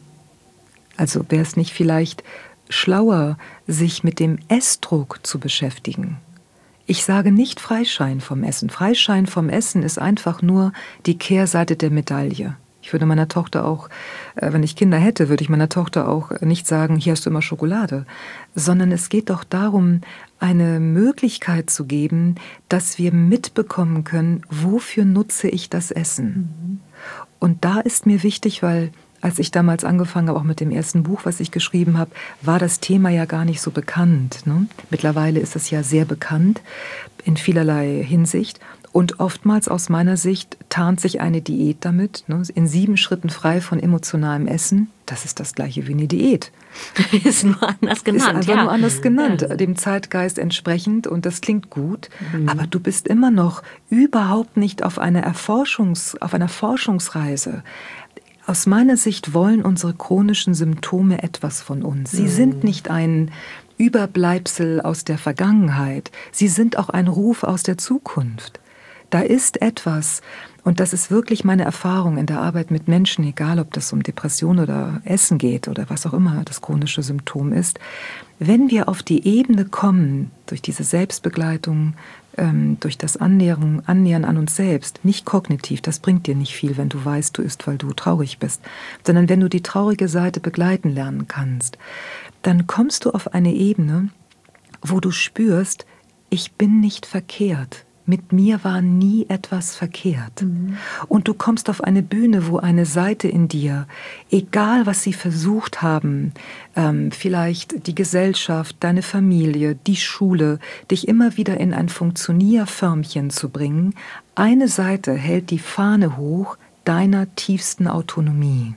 Also wäre es nicht vielleicht schlauer, sich mit dem Essdruck zu beschäftigen? Ich sage nicht Freischein vom Essen. Freischein vom Essen ist einfach nur die Kehrseite der Medaille. Ich würde meiner Tochter auch, wenn ich Kinder hätte, würde ich meiner Tochter auch nicht sagen, hier hast du immer Schokolade, sondern es geht doch darum, eine Möglichkeit zu geben, dass wir mitbekommen können, wofür nutze ich das Essen. Und da ist mir wichtig, weil als ich damals angefangen habe, auch mit dem ersten Buch, was ich geschrieben habe, war das Thema ja gar nicht so bekannt. Ne? Mittlerweile ist es ja sehr bekannt in vielerlei Hinsicht. Und oftmals aus meiner Sicht tarnt sich eine Diät damit, ne? In 7 Schritten frei von emotionalem Essen. Das ist das Gleiche wie eine Diät. Ist nur anders genannt. Ist einfach nur anders genannt, dem Zeitgeist entsprechend. Und das klingt gut. Aber du bist immer noch überhaupt nicht auf einer Forschungsreise. Aus meiner Sicht wollen unsere chronischen Symptome etwas von uns. Sie sind nicht ein Überbleibsel aus der Vergangenheit. Sie sind auch ein Ruf aus der Zukunft. Da ist etwas, und das ist wirklich meine Erfahrung in der Arbeit mit Menschen, egal ob das um Depression oder Essen geht oder was auch immer das chronische Symptom ist, wenn wir auf die Ebene kommen, durch diese Selbstbegleitung, durch das Annähern an uns selbst, nicht kognitiv, das bringt dir nicht viel, wenn du weißt, du isst, weil du traurig bist, sondern wenn du die traurige Seite begleiten lernen kannst, dann kommst du auf eine Ebene, wo du spürst, ich bin nicht verkehrt. Mit mir war nie etwas verkehrt. Und du kommst auf eine Bühne, wo eine Seite in dir, egal was sie versucht haben, vielleicht die Gesellschaft, deine Familie, die Schule, dich immer wieder in ein Funktionierförmchen zu bringen, eine Seite hält die Fahne hoch deiner tiefsten Autonomie.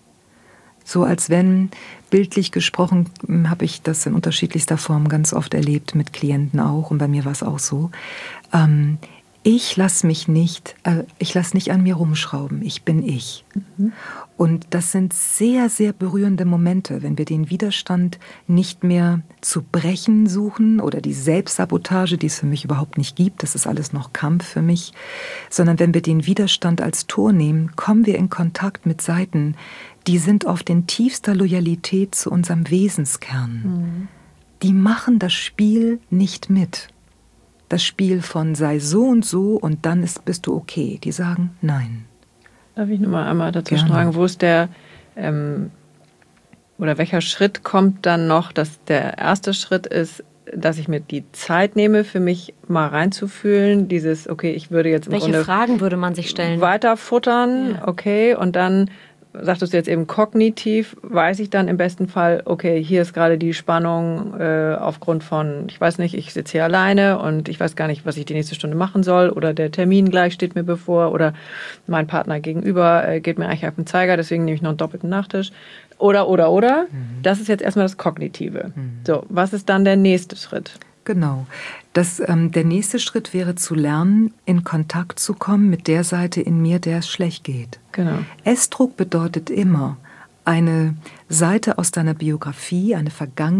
So als wenn, bildlich gesprochen, habe ich das in unterschiedlichster Form ganz oft erlebt, mit Klienten auch, und bei mir war es auch so. Ich lasse nicht an mir rumschrauben, ich bin ich. Und das sind sehr, sehr berührende Momente, wenn wir den Widerstand nicht mehr zu brechen suchen oder die Selbstsabotage, die es für mich überhaupt nicht gibt, das ist alles noch Kampf für mich, sondern wenn wir den Widerstand als Tor nehmen, kommen wir in Kontakt mit Seiten, die sind oft in tiefster Loyalität zu unserem Wesenskern. Die machen das Spiel nicht mit. Das Spiel von sei so und dann bist du okay. Die sagen nein. Darf ich nur einmal dazwischen fragen, wo ist oder welcher Schritt kommt dann noch, dass der erste Schritt ist, dass ich mir die Zeit nehme, für mich mal reinzufühlen, dieses, okay, ich würde jetzt im Welche Grunde Fragen würde man sich stellen? Weiter futtern, okay, und dann sagtest du jetzt eben kognitiv, weiß ich dann im besten Fall, okay, hier ist gerade die Spannung aufgrund von, ich weiß nicht, ich sitze hier alleine und ich weiß gar nicht, was ich die nächste Stunde machen soll oder der Termin gleich steht mir bevor oder mein Partner gegenüber geht mir eigentlich auf den Zeiger, deswegen nehme ich noch einen doppelten Nachtisch oder. Das ist jetzt erstmal das Kognitive. So, was ist dann der nächste Schritt? Genau. Der nächste Schritt wäre zu lernen, in Kontakt zu kommen mit der Seite in mir, der es schlecht geht. Genau. Essdruck bedeutet immer, eine Seite aus deiner Biografie, eine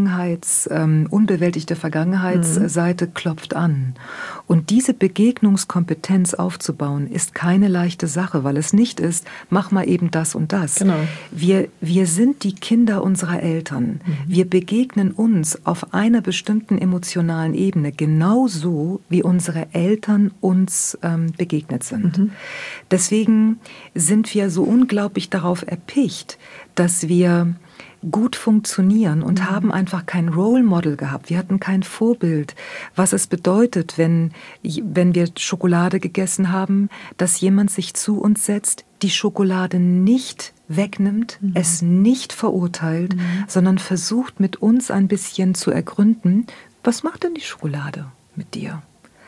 unbewältigte Vergangenheitsseite klopft an. Und diese Begegnungskompetenz aufzubauen, ist keine leichte Sache, weil es nicht ist, mach mal eben das und das. Genau. Wir sind die Kinder unserer Eltern. Wir begegnen uns auf einer bestimmten emotionalen Ebene, genauso wie unsere Eltern uns begegnet sind. Deswegen sind wir so unglaublich darauf erpicht, dass wir gut funktionieren und haben einfach kein Role Model gehabt. Wir hatten kein Vorbild, was es bedeutet, wenn wir Schokolade gegessen haben, dass jemand sich zu uns setzt, die Schokolade nicht wegnimmt, es nicht verurteilt, sondern versucht mit uns ein bisschen zu ergründen, was macht denn die Schokolade mit dir?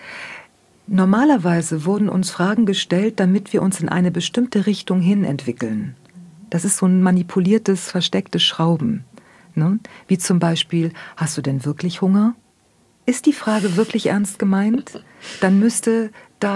Normalerweise wurden uns Fragen gestellt, damit wir uns in eine bestimmte Richtung hin entwickeln. Das ist so ein manipuliertes, verstecktes Schrauben. Ne? Wie zum Beispiel, hast du denn wirklich Hunger? Ist die Frage wirklich ernst gemeint? Dann ist es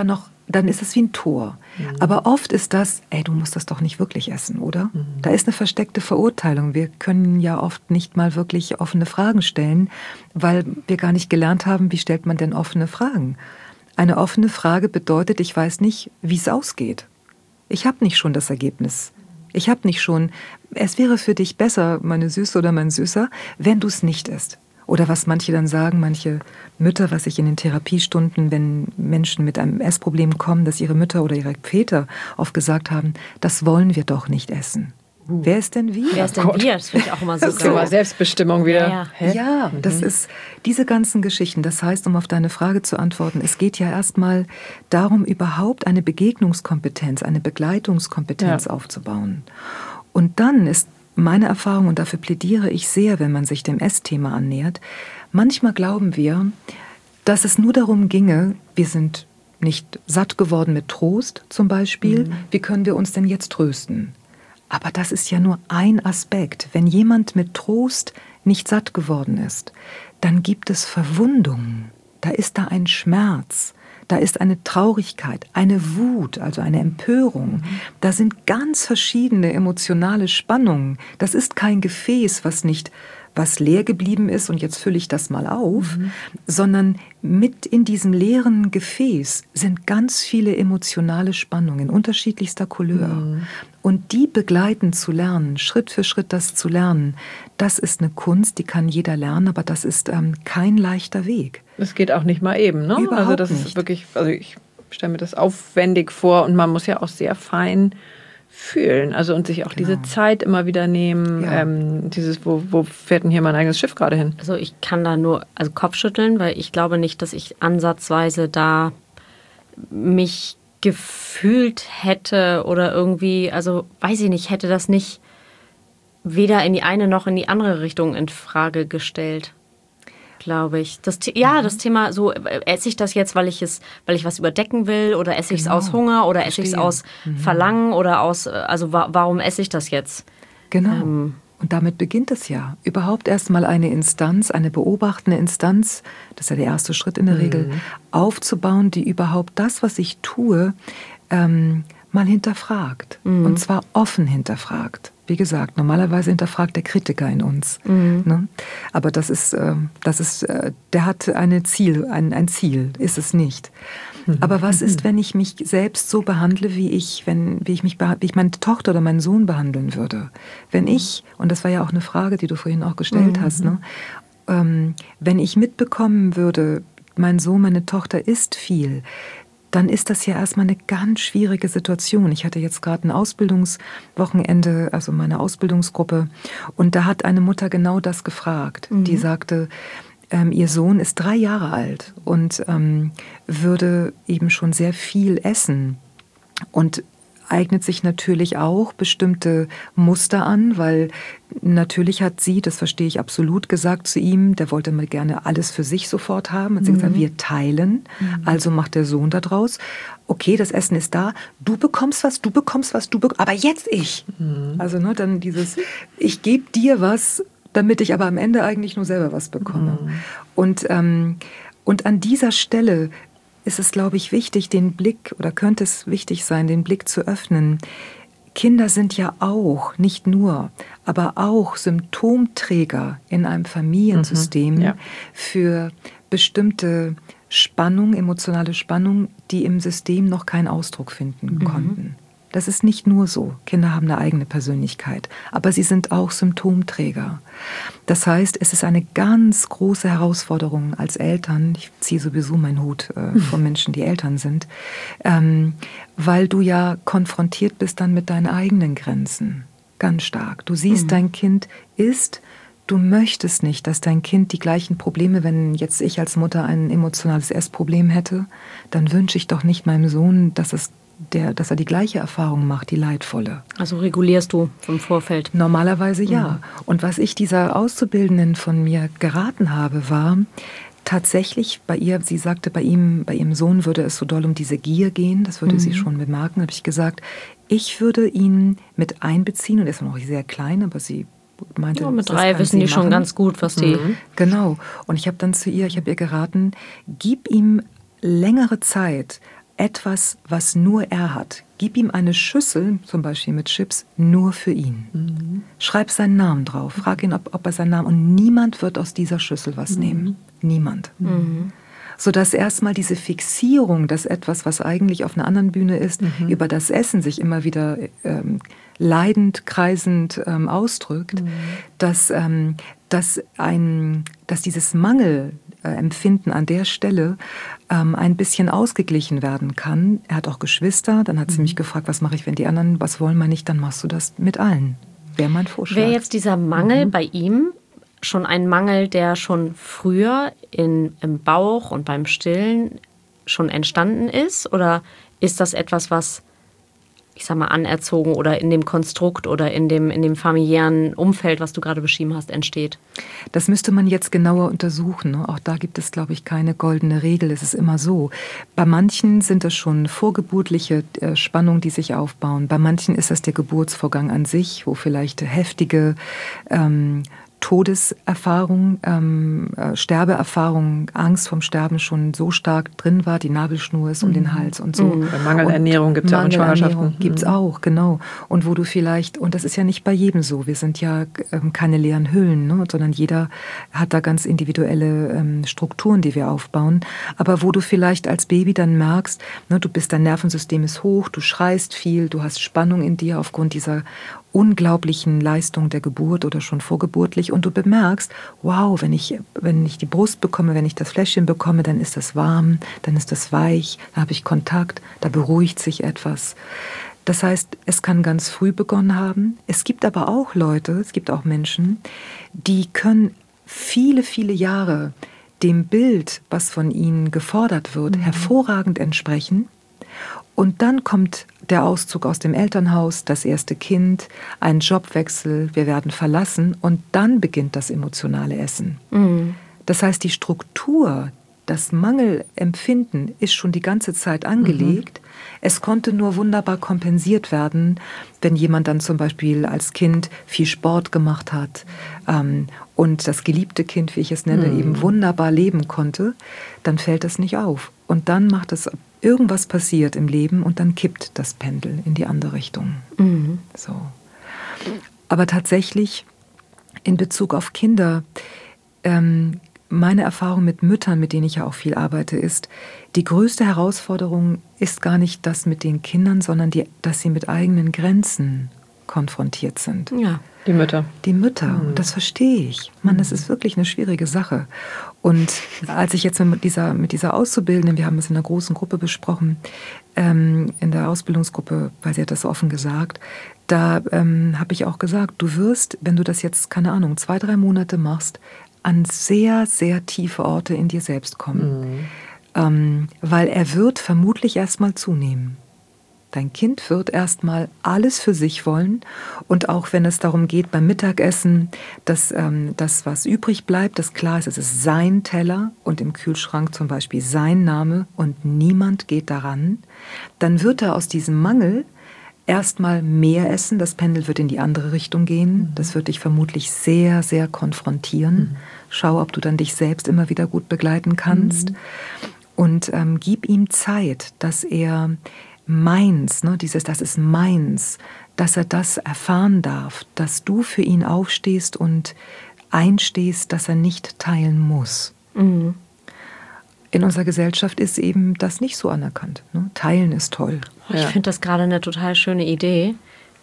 wie ein Tor. Aber oft ist das, du musst das doch nicht wirklich essen, oder? Da ist eine versteckte Verurteilung. Wir können ja oft nicht mal wirklich offene Fragen stellen, weil wir gar nicht gelernt haben, wie stellt man denn offene Fragen? Eine offene Frage bedeutet, ich weiß nicht, wie es ausgeht. Ich habe nicht schon das Ergebnis. Ich habe nicht schon, es wäre für dich besser, meine Süße oder mein Süßer, wenn du es nicht isst. Oder was manche dann sagen, manche Mütter, was ich in den Therapiestunden, wenn Menschen mit einem Essproblem kommen, dass ihre Mütter oder ihre Väter oft gesagt haben, das wollen wir doch nicht essen. Wer ist denn wir? Wer ist denn wir? Das finde ich auch immer so. Das ist immer Selbstbestimmung wieder. Ja, das ist diese ganzen Geschichten. Das heißt, um auf deine Frage zu antworten, es geht ja erstmal darum, überhaupt eine Begegnungskompetenz, eine Begleitungskompetenz aufzubauen. Und dann ist meine Erfahrung, und dafür plädiere ich sehr, wenn man sich dem Essthema annähert, manchmal glauben wir, dass es nur darum ginge, wir sind nicht satt geworden mit Trost zum Beispiel, wie können wir uns denn jetzt trösten? Aber das ist ja nur ein Aspekt. Wenn jemand mit Trost nicht satt geworden ist, dann gibt es Verwundungen. Da ist da ein Schmerz, da ist eine Traurigkeit, eine Wut, also eine Empörung. Da sind ganz verschiedene emotionale Spannungen. Das ist kein Gefäß, was leer geblieben ist und jetzt fülle ich das mal auf, sondern mit in diesem leeren Gefäß sind ganz viele emotionale Spannungen unterschiedlichster Couleur. Und die begleiten zu lernen, Schritt für Schritt das zu lernen, das ist eine Kunst, die kann jeder lernen, aber das ist kein leichter Weg. Das geht auch nicht mal eben, ne? Überhaupt also das nicht. Ist wirklich, also ich stelle mir das aufwendig vor und man muss ja auch sehr fein fühlen, also und sich auch diese Zeit immer wieder nehmen, dieses, wo fährt denn hier mein eigenes Schiff gerade hin? Also ich kann da nur Kopfschütteln, weil ich glaube nicht, dass ich ansatzweise da mich gefühlt hätte oder irgendwie, also weiß ich nicht, hätte das nicht weder in die eine noch in die andere Richtung in Frage gestellt, glaube ich. Das Thema, so esse ich das jetzt, weil ich was überdecken will oder esse ich es aus Hunger oder esse ich es aus Verlangen oder warum esse ich das jetzt? Genau. Und damit beginnt es ja. Überhaupt erstmal eine Instanz, eine beobachtende Instanz, das ist ja der erste Schritt in der Regel, aufzubauen, die überhaupt das, was ich tue, mal hinterfragt. Und zwar offen hinterfragt. Wie gesagt, normalerweise hinterfragt der Kritiker in uns. Ne? Aber der hat ein Ziel, ist es nicht. Aber was ist, wenn ich mich selbst so behandle, wie ich meine Tochter oder meinen Sohn behandeln würde? Wenn ich, und das war ja auch eine Frage, die du vorhin auch gestellt hast, ne? Wenn ich mitbekommen würde, mein Sohn, meine Tochter isst viel, dann ist das ja erstmal eine ganz schwierige Situation. Ich hatte jetzt gerade ein Ausbildungswochenende, also meine Ausbildungsgruppe, und da hat eine Mutter genau das gefragt. Die sagte, ihr Sohn ist 3 Jahre alt und würde eben schon sehr viel essen und eignet sich natürlich auch bestimmte Muster an, weil natürlich hat sie, das verstehe ich absolut, gesagt zu ihm, der wollte mal gerne alles für sich sofort haben. Hat sie gesagt, wir teilen, also macht der Sohn da draus. Okay, das Essen ist da, du bekommst was, aber jetzt ich. Also dann dieses, ich gebe dir was, damit ich aber am Ende eigentlich nur selber was bekomme. Und Und an dieser Stelle ist es, glaube ich, wichtig, den Blick, oder könnte es wichtig sein, den Blick zu öffnen. Kinder sind ja auch, nicht nur, aber auch Symptomträger in einem Familiensystem für bestimmte Spannung, emotionale Spannung, die im System noch keinen Ausdruck finden konnten. Das ist nicht nur so. Kinder haben eine eigene Persönlichkeit, aber sie sind auch Symptomträger. Das heißt, es ist eine ganz große Herausforderung als Eltern, ich ziehe sowieso meinen Hut von Menschen, die Eltern sind, weil du ja konfrontiert bist dann mit deinen eigenen Grenzen, ganz stark. Du siehst, dein Kind ist, du möchtest nicht, dass dein Kind die gleichen Probleme, wenn jetzt ich als Mutter ein emotionales Essproblem hätte, dann wünsche ich doch nicht meinem Sohn, dass er die gleiche Erfahrung macht, die leidvolle. Also regulierst du im Vorfeld? Normalerweise ja. Und was ich dieser Auszubildenden von mir geraten habe, war tatsächlich bei ihr, sie sagte, bei ihrem Sohn würde es so doll um diese Gier gehen, das würde sie schon bemerken, habe ich gesagt, ich würde ihn mit einbeziehen, und er ist noch sehr klein, aber sie meinte, mit 3 wissen die schon ganz gut, was die... Genau. Und ich habe dann ich habe ihr geraten, gib ihm längere Zeit etwas, was nur er hat. Gib ihm eine Schüssel, zum Beispiel mit Chips, nur für ihn. Schreib seinen Namen drauf. Frag ihn, ob er seinen Namen... Und niemand wird aus dieser Schüssel was nehmen. Niemand. Sodass erstmal diese Fixierung, dass etwas, was eigentlich auf einer anderen Bühne ist, über das Essen sich immer wieder leidend, kreisend ausdrückt, dass dieses Mangelempfinden an der Stelle ein bisschen ausgeglichen werden kann. Er hat auch Geschwister, dann hat sie mich gefragt, was mache ich, wenn die anderen was wollen, mal nicht, dann machst du das mit allen. Wäre mein Vorschlag. Wäre jetzt dieser Mangel bei ihm schon ein Mangel, der schon früher im Bauch und beim Stillen schon entstanden ist? Oder ist das etwas, was, ich sag mal, anerzogen oder in dem Konstrukt oder in dem familiären Umfeld, was du gerade beschrieben hast, entsteht? Das müsste man jetzt genauer untersuchen. Ne? Auch da gibt es, glaube ich, keine goldene Regel. Es ist immer so. Bei manchen sind das schon vorgeburtliche Spannungen, die sich aufbauen. Bei manchen ist das der Geburtsvorgang an sich, wo vielleicht heftige Todeserfahrung, Sterbeerfahrung, Angst vom Sterben schon so stark drin war, die Nabelschnur ist um den Hals und so. Bei Mangelernährung gibt es ja auch in Schwangerschaften. Gibt es auch, genau. Und wo du vielleicht, und das ist ja nicht bei jedem so, wir sind ja keine leeren Hüllen, ne, sondern jeder hat da ganz individuelle Strukturen, die wir aufbauen. Aber wo du vielleicht als Baby dann merkst, ne, dein Nervensystem ist hoch, du schreist viel, du hast Spannung in dir aufgrund dieser unglaublichen Leistung der Geburt oder schon vorgeburtlich, und du bemerkst, wow, wenn ich die Brust bekomme, wenn ich das Fläschchen bekomme, dann ist das warm, dann ist das weich, da habe ich Kontakt, da beruhigt sich etwas. Das heißt, es kann ganz früh begonnen haben. Es gibt aber auch Leute, es gibt auch Menschen, die können viele, viele Jahre dem Bild, was von ihnen gefordert wird, hervorragend entsprechen. Und dann kommt der Auszug aus dem Elternhaus, das erste Kind, ein Jobwechsel, wir werden verlassen, und dann beginnt das emotionale Essen. Das heißt, die Struktur, das Mangelempfinden ist schon die ganze Zeit angelegt. Es konnte nur wunderbar kompensiert werden, wenn jemand dann zum Beispiel als Kind viel Sport gemacht hat und das geliebte Kind, wie ich es nenne, eben wunderbar leben konnte, dann fällt das nicht auf. Und dann macht es irgendwas passiert im Leben und dann kippt das Pendel in die andere Richtung. So. Aber tatsächlich in Bezug auf Kinder, meine Erfahrung mit Müttern, mit denen ich ja auch viel arbeite, ist, die größte Herausforderung ist gar nicht das mit den Kindern, sondern dass sie mit eigenen Grenzen konfrontiert sind. Ja, die Mütter. Die Mütter, und das verstehe ich. Mann, das ist wirklich eine schwierige Sache. Und als ich jetzt mit dieser Auszubildenden, wir haben es in einer großen Gruppe besprochen, in der Ausbildungsgruppe, weil sie hat das so offen gesagt, da habe ich auch gesagt, du wirst, wenn du das jetzt, keine Ahnung, 2-3 Monate machst, an sehr, sehr tiefe Orte in dir selbst kommen. Weil er wird vermutlich erstmal zunehmen. Dein Kind wird erstmal alles für sich wollen, und auch wenn es darum geht beim Mittagessen, dass das, was übrig bleibt, das klar ist, es ist sein Teller und im Kühlschrank zum Beispiel sein Name und niemand geht daran, dann wird er aus diesem Mangel erstmal mehr essen. Das Pendel wird in die andere Richtung gehen. Das wird dich vermutlich sehr, sehr konfrontieren. Schau, ob du dann dich selbst immer wieder gut begleiten kannst. Und gib ihm Zeit, dass er meins, ne, das ist meins, dass er das erfahren darf, dass du für ihn aufstehst und einstehst, dass er nicht teilen muss. In unserer Gesellschaft ist eben das nicht so anerkannt. Ne? Teilen ist toll. Ich finde das gerade eine total schöne Idee.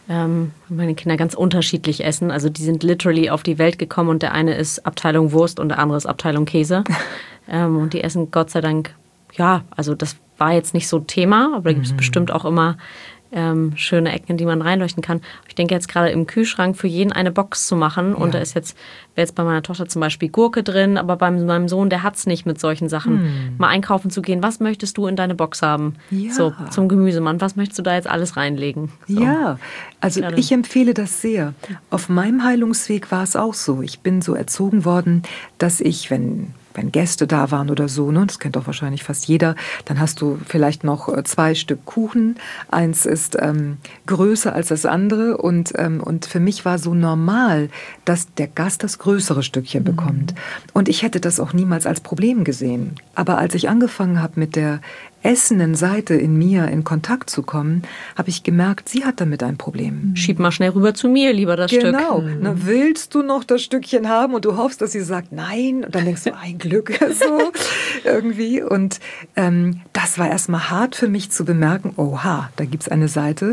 Meine Kinder ganz unterschiedlich essen. Also die sind literally auf die Welt gekommen und der eine ist Abteilung Wurst und der andere ist Abteilung Käse. Und die essen Gott sei Dank, ja, also das war jetzt nicht so Thema, aber da gibt es bestimmt auch immer schöne Ecken, in die man reinleuchten kann. Ich denke jetzt gerade im Kühlschrank für jeden eine Box zu machen. Und da ist wäre jetzt bei meiner Tochter zum Beispiel Gurke drin, aber bei meinem Sohn, der hat es nicht mit solchen Sachen. Mal einkaufen zu gehen, was möchtest du in deine Box haben? Ja. So, zum Gemüsemann, was möchtest du da jetzt alles reinlegen? So. Ja, also ich empfehle das sehr. Auf meinem Heilungsweg war es auch so. Ich bin so erzogen worden, dass ich, wenn Gäste da waren oder so, ne, das kennt doch wahrscheinlich fast jeder, dann hast du vielleicht noch 2 Stück Kuchen. Eins ist größer als das andere und für mich war so normal, dass der Gast das größere Stückchen bekommt. Und ich hätte das auch niemals als Problem gesehen. Aber als ich angefangen habe, mit der essenden Seite in mir in Kontakt zu kommen, habe ich gemerkt, sie hat damit ein Problem. Schieb mal schnell rüber zu mir, lieber das Stück. Genau. Na, willst du noch das Stückchen haben? Und du hoffst, dass sie sagt nein. Und dann denkst du, ein Glück, so irgendwie. Und das war erstmal hart für mich zu bemerken, oha, da gibt's eine Seite,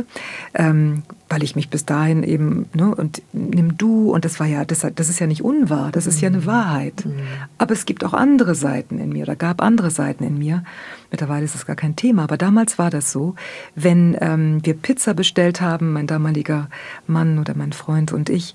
weil ich mich bis dahin eben, ne, und nimm du, und das ist ja nicht unwahr, das ist ja eine Wahrheit. Aber es gibt auch andere Seiten in mir, oder gab andere Seiten in mir. Mittlerweile ist das gar kein Thema, aber damals war das so, wenn wir Pizza bestellt haben, mein damaliger Mann oder mein Freund und ich,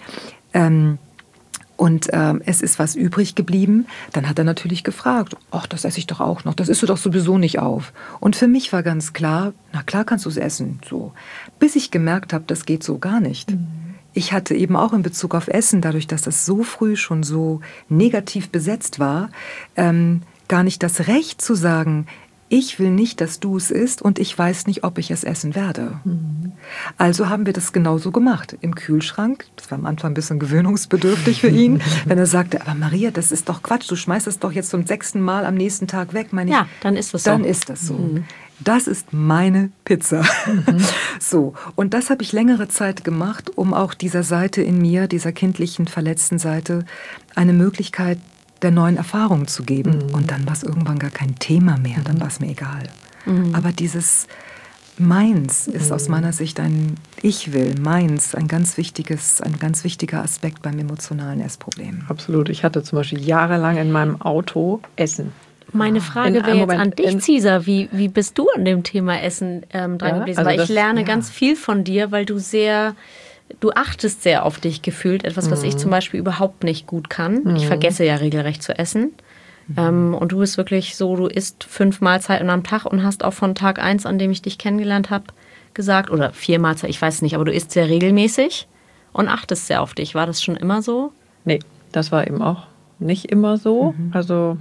und es ist was übrig geblieben, dann hat er natürlich gefragt, ach, das esse ich doch auch noch, das isst du doch sowieso nicht auf. Und für mich war ganz klar, na klar kannst du es essen, so. Bis ich gemerkt habe, das geht so gar nicht. Ich hatte eben auch in Bezug auf Essen, dadurch, dass das so früh schon so negativ besetzt war, gar nicht das Recht zu sagen, ich will nicht, dass du es isst und ich weiß nicht, ob ich es essen werde. Also haben wir das genauso gemacht. Im Kühlschrank, das war am Anfang ein bisschen gewöhnungsbedürftig für ihn, wenn er sagte, aber Maria, das ist doch Quatsch, du schmeißt es doch jetzt zum 6. Mal am nächsten Tag weg. Meine ich, ja, dann ist das so. Dann ist das so. Das ist meine Pizza. So, und das habe ich längere Zeit gemacht, um auch dieser Seite in mir, dieser kindlichen, verletzten Seite, eine Möglichkeit der neuen Erfahrungen zu geben. Und dann war es irgendwann gar kein Thema mehr, dann war es mir egal. Aber dieses Meins ist aus meiner Sicht meins, ein ganz wichtiger Aspekt beim emotionalen Essproblem. Absolut. Ich hatte zum Beispiel jahrelang in meinem Auto Essen. Meine Frage wäre jetzt an dich, Cesar, wie bist du an dem Thema Essen dran gewesen? Also weil ich lerne ganz viel von dir, weil du achtest sehr auf dich gefühlt, etwas, was ich zum Beispiel überhaupt nicht gut kann. Ich vergesse ja regelrecht zu essen. Und du bist wirklich so, du isst 5 Mahlzeiten am Tag und hast auch von Tag 1, an dem ich dich kennengelernt habe, gesagt, oder 4 Mahlzeiten, ich weiß nicht, aber du isst sehr regelmäßig und achtest sehr auf dich. War das schon immer so? Nee, das war eben auch nicht immer so. Also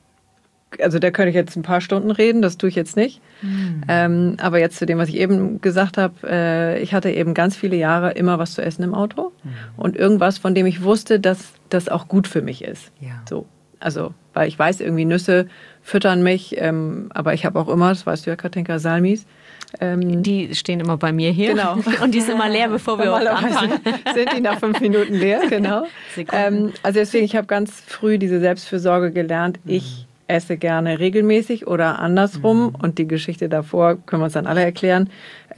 da könnte ich jetzt ein paar Stunden reden, das tue ich jetzt nicht. Aber jetzt zu dem, was ich eben gesagt habe, ich hatte eben ganz viele Jahre immer was zu essen im Auto und irgendwas, von dem ich wusste, dass das auch gut für mich ist. Ja. So, also, weil ich weiß, irgendwie Nüsse füttern mich, aber ich habe auch immer, das weißt du ja, Katinka, Salmis. Die stehen immer bei mir hier. Genau. Und die sind immer leer, bevor wir anfangen. Sind die nach 5 Minuten leer, genau. Also deswegen, ich habe ganz früh diese Selbstfürsorge gelernt. Ich esse gerne regelmäßig oder andersrum. Und die Geschichte davor können wir uns dann alle erklären.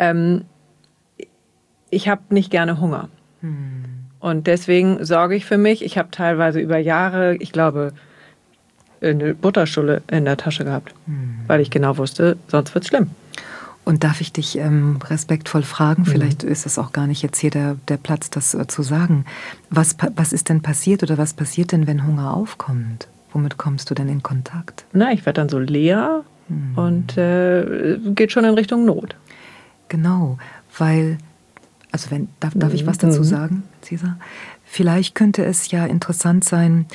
Ich habe nicht gerne Hunger. Und deswegen sorge ich für mich. Ich habe teilweise über Jahre, ich glaube, eine Butterstulle in der Tasche gehabt. Weil ich genau wusste, sonst wird's schlimm. Und darf ich dich respektvoll fragen, vielleicht ist es auch gar nicht jetzt hier der Platz, das zu sagen. Was ist denn passiert oder was passiert denn, wenn Hunger aufkommt? Womit kommst du denn in Kontakt? Na, ich werde dann so leer und geht schon in Richtung Not. Genau, weil, also darf ich was dazu sagen, Cesar? Vielleicht könnte es ja interessant sein,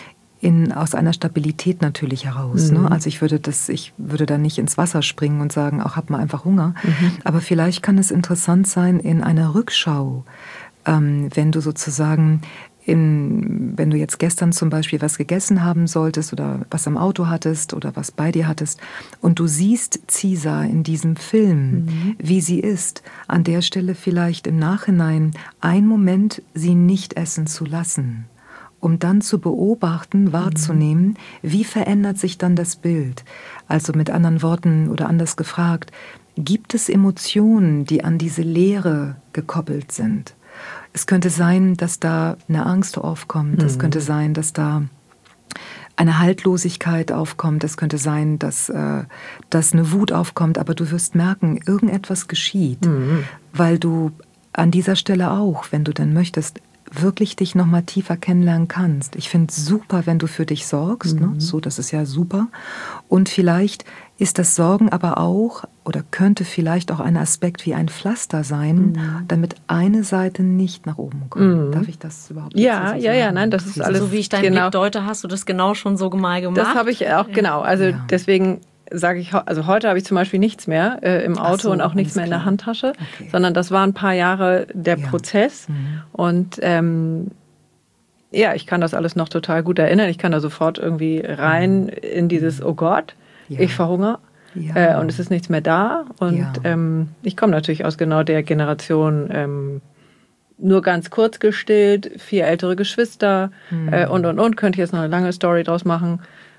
aus einer Stabilität natürlich heraus. Ne? Also ich würde da nicht ins Wasser springen und sagen, auch hab mal einfach Hunger. Aber vielleicht kann es interessant sein in einer Rückschau, wenn du sozusagen wenn du jetzt gestern zum Beispiel was gegessen haben solltest oder was am Auto hattest oder was bei dir hattest und du siehst Cisa in diesem Film, wie sie ist, an der Stelle vielleicht im Nachhinein einen Moment sie nicht essen zu lassen, um dann zu beobachten, wahrzunehmen, wie verändert sich dann das Bild. Also mit anderen Worten oder anders gefragt, gibt es Emotionen, die an diese Leere gekoppelt sind? Es könnte sein, dass da eine Angst aufkommt. Es könnte sein, dass da eine Haltlosigkeit aufkommt. Es könnte sein, dass eine Wut aufkommt. Aber du wirst merken, irgendetwas geschieht, weil du an dieser Stelle auch, wenn du denn möchtest, wirklich dich noch mal tiefer kennenlernen kannst. Ich finde es super, wenn du für dich sorgst. Ne? So, das ist ja super. Und vielleicht ist das Sorgen aber auch oder könnte vielleicht auch ein Aspekt wie ein Pflaster sein, damit eine Seite nicht nach oben kommt. Darf ich das überhaupt nicht so sagen? Ja, nein, das ist alles so wie ich deinen Blick deute, hast du das genau schon so mal gemacht? Das habe ich auch, genau. Also deswegen sage ich, also heute habe ich zum Beispiel nichts mehr im Auto und auch nichts mehr in der Handtasche, sondern das war ein paar Jahre der Prozess und ich kann das alles noch total gut erinnern. Ich kann da sofort irgendwie rein in dieses, oh Gott, ich verhungere und es ist nichts mehr da. Und ich komme natürlich aus genau der Generation, nur ganz kurz gestillt, 4 ältere Geschwister und. Könnte ich jetzt noch eine lange Story draus machen.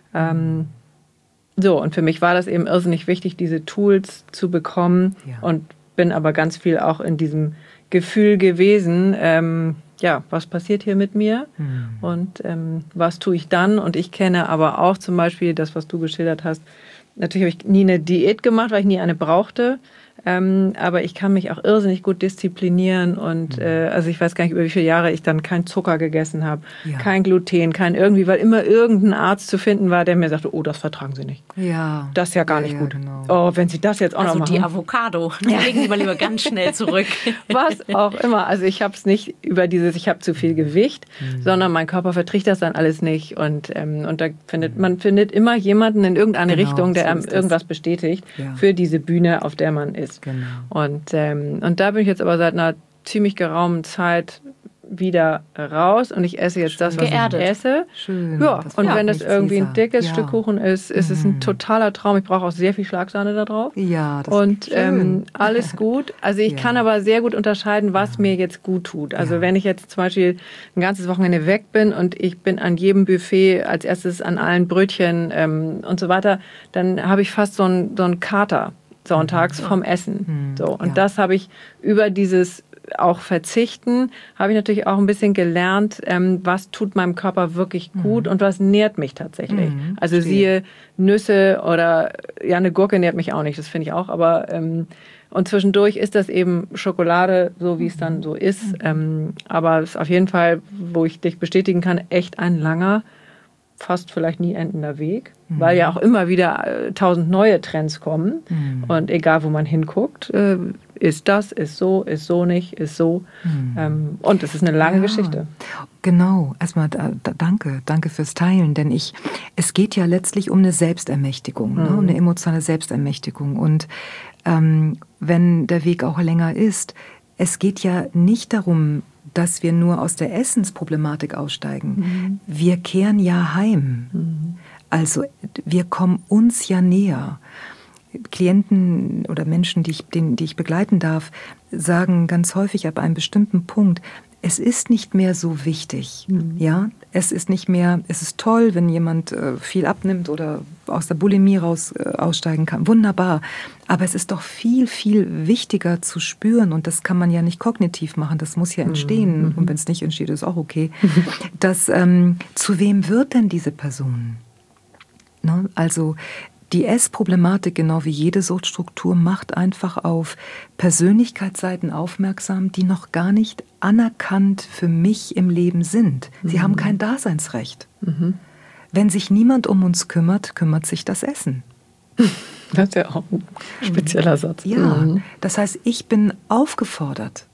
So, und für mich war das eben irrsinnig wichtig, diese Tools zu bekommen und bin aber ganz viel auch in diesem Gefühl gewesen, was passiert hier mit mir und was tue ich dann? Und ich kenne aber auch zum Beispiel das, was du geschildert hast. Natürlich habe ich nie eine Diät gemacht, weil ich nie eine brauchte. Aber ich kann mich auch irrsinnig gut disziplinieren und also ich weiß gar nicht, über wie viele Jahre ich dann keinen Zucker gegessen habe, kein Gluten, kein irgendwie, weil immer irgendein Arzt zu finden war, der mir sagte, oh, das vertragen Sie nicht. Ja. Das ist ja gar nicht gut. Genau. Oh, wenn Sie das jetzt auch noch machen. Also die Avocado, legen Sie mal lieber ganz schnell zurück. Was auch immer. Also ich habe es nicht über ich habe zu viel Gewicht, sondern mein Körper verträgt das dann alles nicht und da man findet immer jemanden in irgendeine Richtung, der einem irgendwas bestätigt für diese Bühne, auf der man ist. Genau. Und da bin ich jetzt aber seit einer ziemlich geraumen Zeit wieder raus und ich esse jetzt das, was ich esse. Schön. Ja, und wenn das irgendwie ein dickes Stück Kuchen ist, ist es ein totaler Traum. Ich brauche auch sehr viel Schlagsahne da drauf. Ja, das ist schön. Alles gut. Also ich kann aber sehr gut unterscheiden, was mir jetzt gut tut. Also wenn ich jetzt zum Beispiel ein ganzes Wochenende weg bin und ich bin an jedem Buffet als erstes an allen Brötchen und so weiter, dann habe ich fast so einen Kater sonntags vom Essen. So, und das habe ich über dieses auch Verzichten, habe ich natürlich auch ein bisschen gelernt, was tut meinem Körper wirklich gut und was nährt mich tatsächlich. Also siehe Nüsse oder eine Gurke nährt mich auch nicht, das finde ich auch, aber und zwischendurch ist das eben Schokolade, so wie es dann so ist. Aber es ist auf jeden Fall, wo ich dich bestätigen kann, echt ein langer, fast vielleicht nie endender Weg, weil ja auch immer wieder 1000 neue Trends kommen. Und egal, wo man hinguckt, ist das, ist so nicht, ist so. Und es ist eine lange Geschichte. Genau. Erstmal danke fürs Teilen, denn es geht ja letztlich um eine Selbstermächtigung, ne? Um eine emotionale Selbstermächtigung. Und wenn der Weg auch länger ist, es geht ja nicht darum, dass wir nur aus der Essensproblematik aussteigen. Wir kehren ja heim. Also wir kommen uns ja näher. Klienten oder Menschen, die ich begleiten darf, sagen ganz häufig ab einem bestimmten Punkt, es ist nicht mehr so wichtig. Ja? Es ist toll, wenn jemand viel abnimmt oder aus der Bulimie aussteigen kann. Wunderbar. Aber es ist doch viel, viel wichtiger zu spüren, und das kann man ja nicht kognitiv machen, das muss ja entstehen. Und wenn es nicht entsteht, ist auch okay. Dass, zu wem wird denn diese Person? Ne? Also die Essproblematik, genau wie jede Suchtstruktur, macht einfach auf Persönlichkeitsseiten aufmerksam, die noch gar nicht anerkannt für mich im Leben sind. Sie haben kein Daseinsrecht. Wenn sich niemand um uns kümmert, kümmert sich das Essen. Das ist ja auch ein spezieller Satz. Ja, das heißt, ich bin aufgefordert,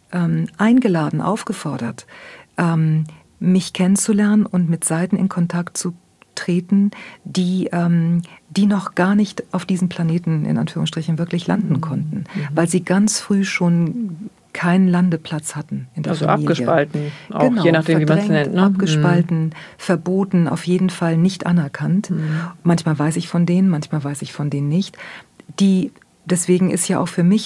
aufgefordert, mich kennenzulernen und mit Seiten in Kontakt zu treten, die noch gar nicht auf diesem Planeten in Anführungsstrichen wirklich landen konnten, weil sie ganz früh schon keinen Landeplatz hatten in der Familie. Abgespalten, auch genau, je nachdem, wie man es nennt. Ne? Abgespalten, verboten, auf jeden Fall nicht anerkannt. Manchmal weiß ich von denen, manchmal weiß ich von denen nicht. Deswegen ist ja auch für mich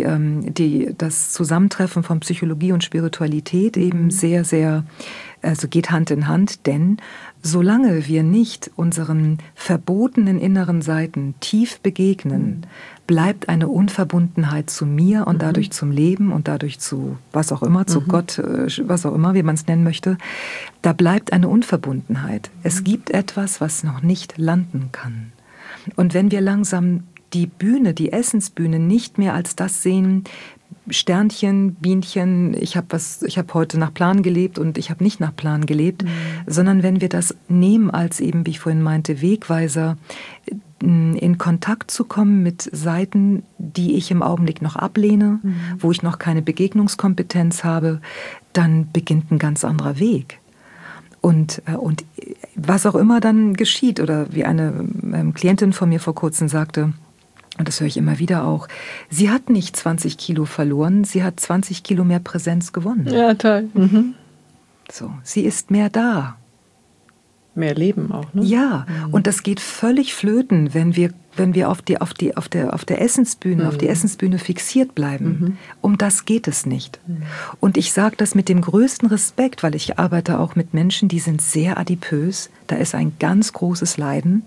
das Zusammentreffen von Psychologie und Spiritualität eben sehr, sehr, also geht Hand in Hand, denn solange wir nicht unseren verbotenen inneren Seiten tief begegnen, bleibt eine Unverbundenheit zu mir und dadurch zum Leben und dadurch zu was auch immer, zu Gott, was auch immer, wie man es nennen möchte. Da bleibt eine Unverbundenheit. Es gibt etwas, was noch nicht landen kann. Und wenn wir langsam die Bühne, die Essensbühne nicht mehr als das sehen, Sternchen, Bienchen, ich habe heute nach Plan gelebt und ich habe nicht nach Plan gelebt, sondern wenn wir das nehmen als eben, wie ich vorhin meinte, Wegweiser, in Kontakt zu kommen mit Seiten, die ich im Augenblick noch ablehne, wo ich noch keine Begegnungskompetenz habe, dann beginnt ein ganz anderer Weg. Und was auch immer dann geschieht, oder wie eine Klientin von mir vor kurzem sagte, und das höre ich immer wieder auch, sie hat nicht 20 Kilo verloren, sie hat 20 Kilo mehr Präsenz gewonnen. Ja, toll. So, sie ist mehr da. Mehr Leben auch, ne? Ja, und das geht völlig flöten, wenn wir auf der Essensbühne, auf die Essensbühne fixiert bleiben. Um das geht es nicht. Und ich sage das mit dem größten Respekt, weil ich arbeite auch mit Menschen, die sind sehr adipös. Da ist ein ganz großes Leiden,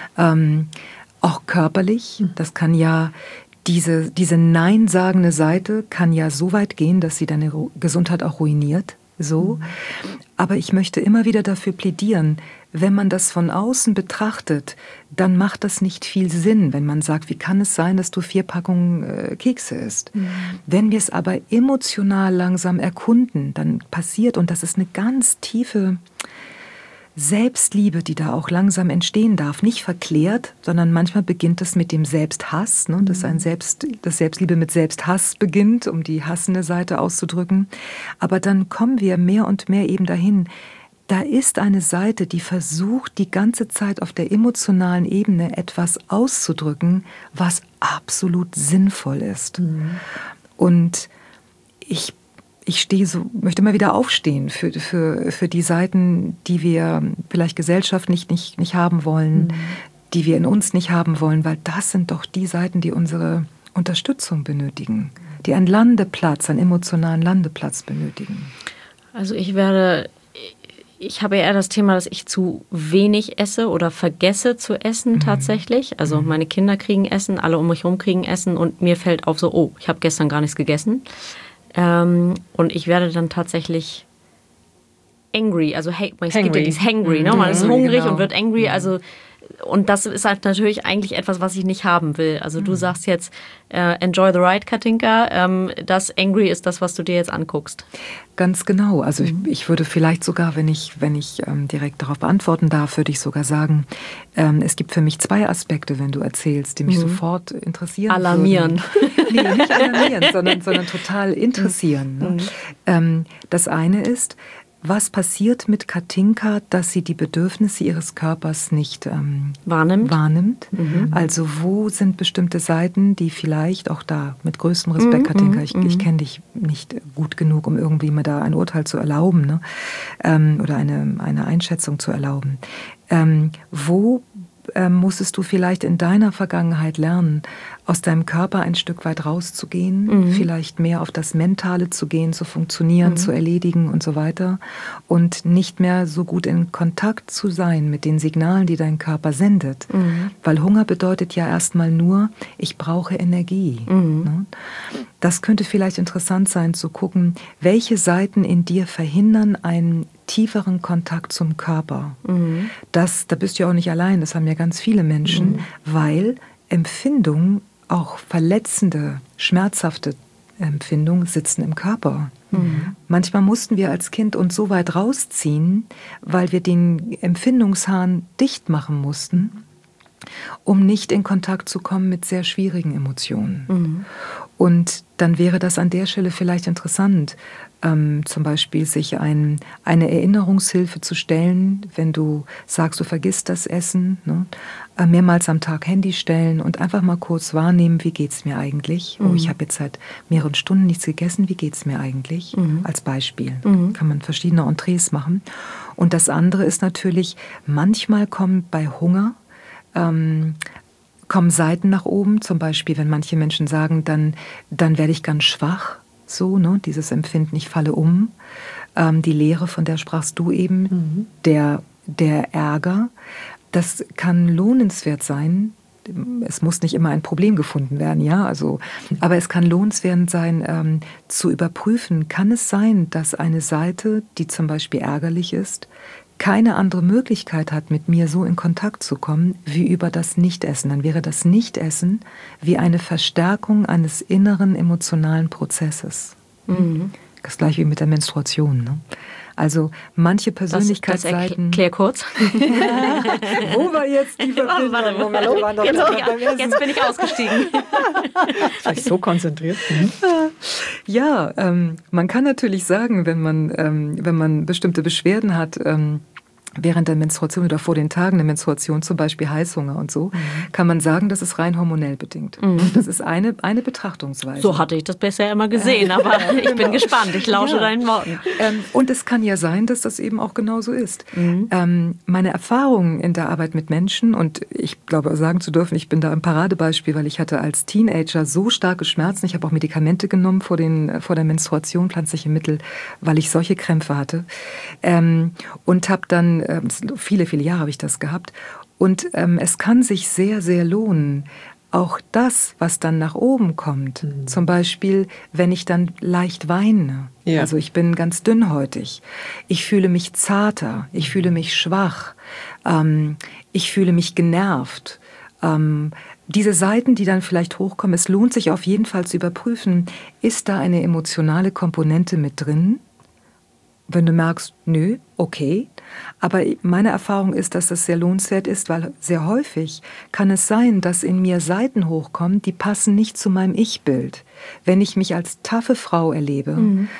auch körperlich. Das kann ja diese nein-sagende Seite kann ja so weit gehen, dass sie deine Gesundheit auch ruiniert. So. Aber ich möchte immer wieder dafür plädieren, wenn man das von außen betrachtet, dann macht das nicht viel Sinn, wenn man sagt, wie kann es sein, dass du 4 Packungen Kekse isst? Wenn wir es aber emotional langsam erkunden, dann passiert, und das ist eine ganz tiefe Selbstliebe, die da auch langsam entstehen darf, nicht verklärt, sondern manchmal beginnt es mit dem Selbsthass, ne? Dass das Selbstliebe mit Selbsthass beginnt, um die hassende Seite auszudrücken. Aber dann kommen wir mehr und mehr eben dahin. Da ist eine Seite, die versucht, die ganze Zeit auf der emotionalen Ebene etwas auszudrücken, was absolut sinnvoll ist. Und ich möchte immer wieder aufstehen für die Seiten, die wir vielleicht gesellschaftlich nicht haben wollen, die wir in uns nicht haben wollen, weil das sind doch die Seiten, die unsere Unterstützung benötigen, die einen Landeplatz, einen emotionalen Landeplatz benötigen. Also ich habe eher das Thema, dass ich zu wenig esse oder vergesse zu essen tatsächlich. Also meine Kinder kriegen Essen, alle um mich herum kriegen Essen und mir fällt auf so, oh, ich habe gestern gar nichts gegessen. Und ich werde dann tatsächlich angry, also es gibt ja dieses hangry, ne? Man ist hungrig und wird angry, also und das ist halt natürlich eigentlich etwas, was ich nicht haben will. Also du sagst jetzt, enjoy the ride, Katinka, das angry ist das, was du dir jetzt anguckst. Ganz genau. Also ich würde vielleicht sogar, wenn ich direkt darauf beantworten darf, würde ich sogar sagen, es gibt für mich 2 Aspekte, wenn du erzählst, die mich sofort interessieren. Alarmieren. Nee, nicht alarmieren, sondern total interessieren. Ne? Das eine ist, was passiert mit Katinka, dass sie die Bedürfnisse ihres Körpers nicht wahrnimmt? Also wo sind bestimmte Seiten, die vielleicht auch da, mit größtem Respekt, Katinka, ich kenne dich nicht gut genug, um irgendwie mir da ein Urteil zu erlauben, ne? Oder eine Einschätzung zu erlauben. Wo musstest du vielleicht in deiner Vergangenheit lernen, aus deinem Körper ein Stück weit rauszugehen, vielleicht mehr auf das Mentale zu gehen, zu funktionieren, zu erledigen und so weiter und nicht mehr so gut in Kontakt zu sein mit den Signalen, die dein Körper sendet. Weil Hunger bedeutet ja erstmal nur, ich brauche Energie. Ne? Das könnte vielleicht interessant sein zu gucken, welche Seiten in dir verhindern einen tieferen Kontakt zum Körper. Da bist du ja auch nicht allein, das haben ja ganz viele Menschen, weil Empfindungen, auch verletzende, schmerzhafte Empfindungen sitzen im Körper. Manchmal mussten wir als Kind uns so weit rausziehen, weil wir den Empfindungshahn dicht machen mussten, um nicht in Kontakt zu kommen mit sehr schwierigen Emotionen. Und dann wäre das an der Stelle vielleicht interessant, zum Beispiel sich eine Erinnerungshilfe zu stellen, wenn du sagst, du vergisst das Essen, ne? Mehrmals am Tag Handy stellen und einfach mal kurz wahrnehmen, wie geht's mir eigentlich? Oh, ich habe jetzt seit mehreren Stunden nichts gegessen, wie geht's mir eigentlich? Als Beispiel. Kann man verschiedene Entrees machen. Und das andere ist natürlich, manchmal kommen bei Hunger kommen Seiten nach oben, zum Beispiel, wenn manche Menschen sagen, dann werde ich ganz schwach, so, ne, dieses Empfinden, ich falle um. Die Leere, von der sprachst du eben, der Ärger, das kann lohnenswert sein. Es muss nicht immer ein Problem gefunden werden, ja, also, aber es kann lohnenswert sein, zu überprüfen, kann es sein, dass eine Seite, die zum Beispiel ärgerlich ist, keine andere Möglichkeit hat, mit mir so in Kontakt zu kommen, wie über das Nichtessen. Dann wäre das Nichtessen wie eine Verstärkung eines inneren emotionalen Prozesses. Das gleiche wie mit der Menstruation, ne? Also manche Persönlichkeitsseiten... Klär kurz. Wo war jetzt die Verbindung? Jetzt bin ich ausgestiegen. War ich so konzentriert? Ja, man kann natürlich sagen, wenn man bestimmte Beschwerden hat, während der Menstruation oder vor den Tagen der Menstruation, zum Beispiel Heißhunger und so, kann man sagen, das ist rein hormonell bedingt. Das ist eine Betrachtungsweise. So hatte ich das bisher immer gesehen, aber ich bin gespannt. Ich lausche deinen Worten. Und es kann ja sein, dass das eben auch genauso ist. Meine Erfahrungen in der Arbeit mit Menschen, und ich glaube sagen zu dürfen, ich bin da ein Paradebeispiel, weil ich hatte als Teenager so starke Schmerzen. Ich habe auch Medikamente genommen vor der Menstruation, pflanzliche Mittel, weil ich solche Krämpfe hatte. Und habe dann viele, viele Jahre habe ich das gehabt. Und es kann sich sehr, sehr lohnen, auch das, was dann nach oben kommt, zum Beispiel, wenn ich dann leicht weine, also ich bin ganz dünnhäutig, ich fühle mich zarter, ich fühle mich schwach, ich fühle mich genervt. Diese Seiten, die dann vielleicht hochkommen, es lohnt sich auf jeden Fall zu überprüfen, ist da eine emotionale Komponente mit drin? Wenn du merkst, nö, okay. Aber meine Erfahrung ist, dass das sehr lohnenswert ist, weil sehr häufig kann es sein, dass in mir Seiten hochkommen, die passen nicht zu meinem Ich-Bild. Wenn ich mich als taffe Frau erlebe,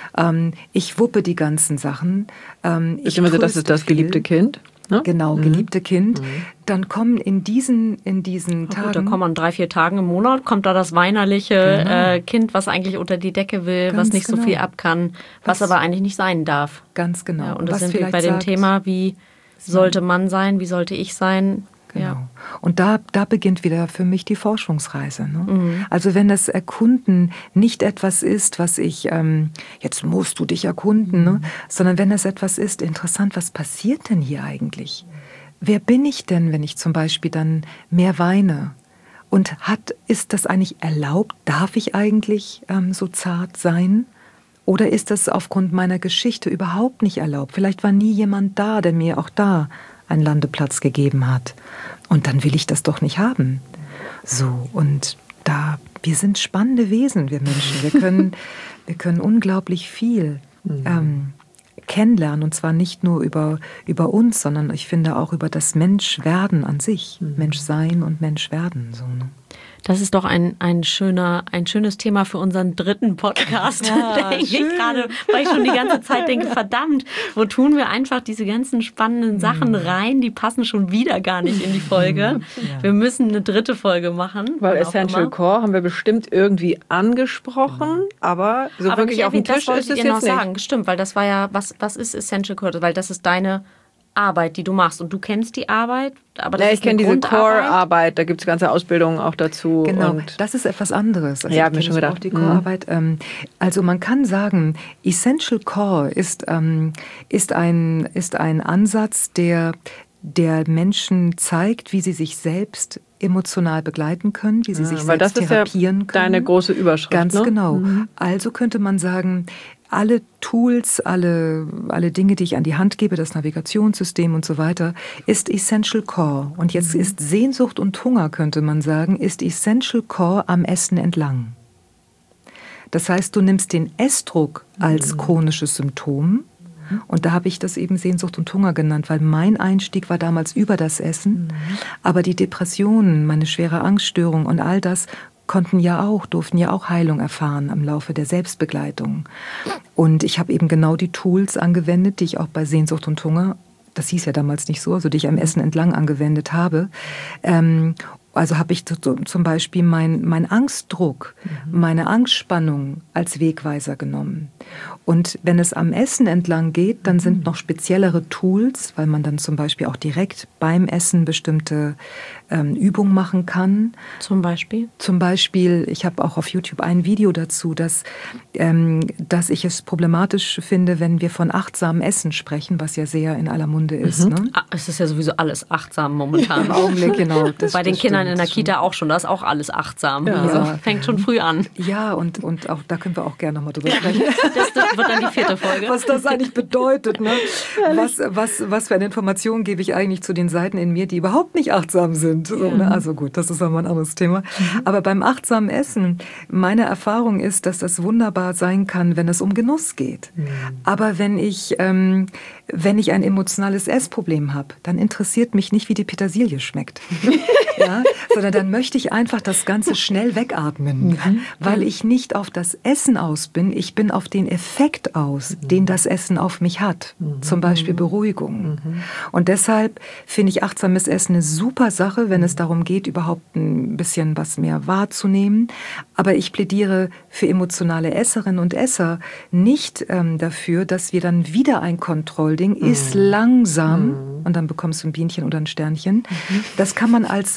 ich wuppe die ganzen Sachen. Ist immer so, das ist das geliebte Kind? Ne? Genau, geliebte Kind. Dann kommen in diesen Tagen... Gut, da kommen an 3-4 Tagen im Monat, kommt da das weinerliche Kind, was eigentlich unter die Decke will, was nicht so viel ab kann, was aber eigentlich nicht sein darf. Ganz genau. Ja, und das sind wir bei dem Thema, wie sollte man sein, wie sollte ich sein? Genau. Ja. Und da beginnt wieder für mich die Forschungsreise. Ne? Also wenn das Erkunden nicht etwas ist, was ich, jetzt musst du dich erkunden, ne? Sondern wenn das etwas ist, interessant, was passiert denn hier eigentlich? Wer bin ich denn, wenn ich zum Beispiel dann mehr weine? Und ist das eigentlich erlaubt? Darf ich eigentlich so zart sein? Oder ist das aufgrund meiner Geschichte überhaupt nicht erlaubt? Vielleicht war nie jemand da, der mir auch da einen Landeplatz gegeben hat. Und dann will ich das doch nicht haben. So, und wir sind spannende Wesen, wir Menschen. Wir können unglaublich viel kennenlernen. Und zwar nicht nur über uns, sondern ich finde auch über das Menschwerden an sich. Menschsein und Menschwerden. So, ne? Das ist doch ein schönes Thema für unseren 3. Podcast. Ja, denke ich gerade, weil ich schon die ganze Zeit denke, verdammt, wo tun wir einfach diese ganzen spannenden Sachen rein? Die passen schon wieder gar nicht in die Folge. Ja. Wir müssen eine 3. Folge machen. Weil Essential Core haben wir bestimmt irgendwie angesprochen, aber wirklich auf dem Tisch ist es jetzt nicht. Stimmt, weil das war ja, was ist Essential Core? Weil das ist deine Arbeit, die du machst. Und du kennst die Arbeit, aber das ist ich kenne diese Core-Arbeit, da gibt es ganze Ausbildungen auch dazu. Genau, und das ist etwas anderes. Also ja, habe mir schon gedacht. Auch die Core-Arbeit. Also man kann sagen, Essential Core ist ein Ansatz, der Menschen zeigt, wie sie sich selbst emotional begleiten können, wie sie sich selbst therapieren können. Das ist ja deine große Überschrift. Ganz genau. Also könnte man sagen, alle Tools, alle Dinge, die ich an die Hand gebe, das Navigationssystem und so weiter, ist Essential Core. Und jetzt ist Sehnsucht und Hunger, könnte man sagen, ist Essential Core am Essen entlang. Das heißt, du nimmst den Essdruck als chronisches Symptom. Und da habe ich das eben Sehnsucht und Hunger genannt, weil mein Einstieg war damals über das Essen. Aber die Depressionen, meine schwere Angststörung und all das durften ja auch Heilung erfahren im Laufe der Selbstbegleitung. Und ich habe eben genau die Tools angewendet, die ich auch bei Sehnsucht und Hunger, das hieß ja damals nicht so, also die ich am Essen entlang angewendet habe. Also habe ich zum Beispiel mein Angstdruck, meine Angstspannung als Wegweiser genommen. Und wenn es am Essen entlang geht, dann sind noch speziellere Tools, weil man dann zum Beispiel auch direkt beim Essen bestimmte Übungen machen kann. Zum Beispiel? Zum Beispiel, ich habe auch auf YouTube ein Video dazu, dass ich es problematisch finde, wenn wir von achtsamem Essen sprechen, was ja sehr in aller Munde ist. Ne? Es ist ja sowieso alles achtsam momentan. Im Augenblick, genau. Bei den Kindern in der Kita auch schon, da ist auch alles achtsam. Ja. Also fängt schon früh an. Ja, und auch da können wir auch gerne nochmal drüber sprechen. Das wird dann die 4. Folge. Was das eigentlich bedeutet. Ne? Was für eine Information gebe ich eigentlich zu den Seiten in mir, die überhaupt nicht achtsam sind. So, ne? Also gut, das ist aber ein anderes Thema. Aber beim achtsamen Essen, meine Erfahrung ist, dass das wunderbar sein kann, wenn es um Genuss geht. Aber wenn ich ein emotionales Essproblem habe, dann interessiert mich nicht, wie die Petersilie schmeckt. Ja? Sondern dann möchte ich einfach das Ganze schnell wegatmen, weil ich nicht auf das Essen aus bin, ich bin auf den Effekt aus, den das Essen auf mich hat. Zum Beispiel Beruhigung. Und deshalb finde ich achtsames Essen eine super Sache, wenn es darum geht, überhaupt ein bisschen was mehr wahrzunehmen. Aber ich plädiere für emotionale Esserinnen und Esser nicht dafür, dass wir dann wieder ein Kontrollding, iss langsam und dann bekommst du ein Bienchen oder ein Sternchen. Das kann man als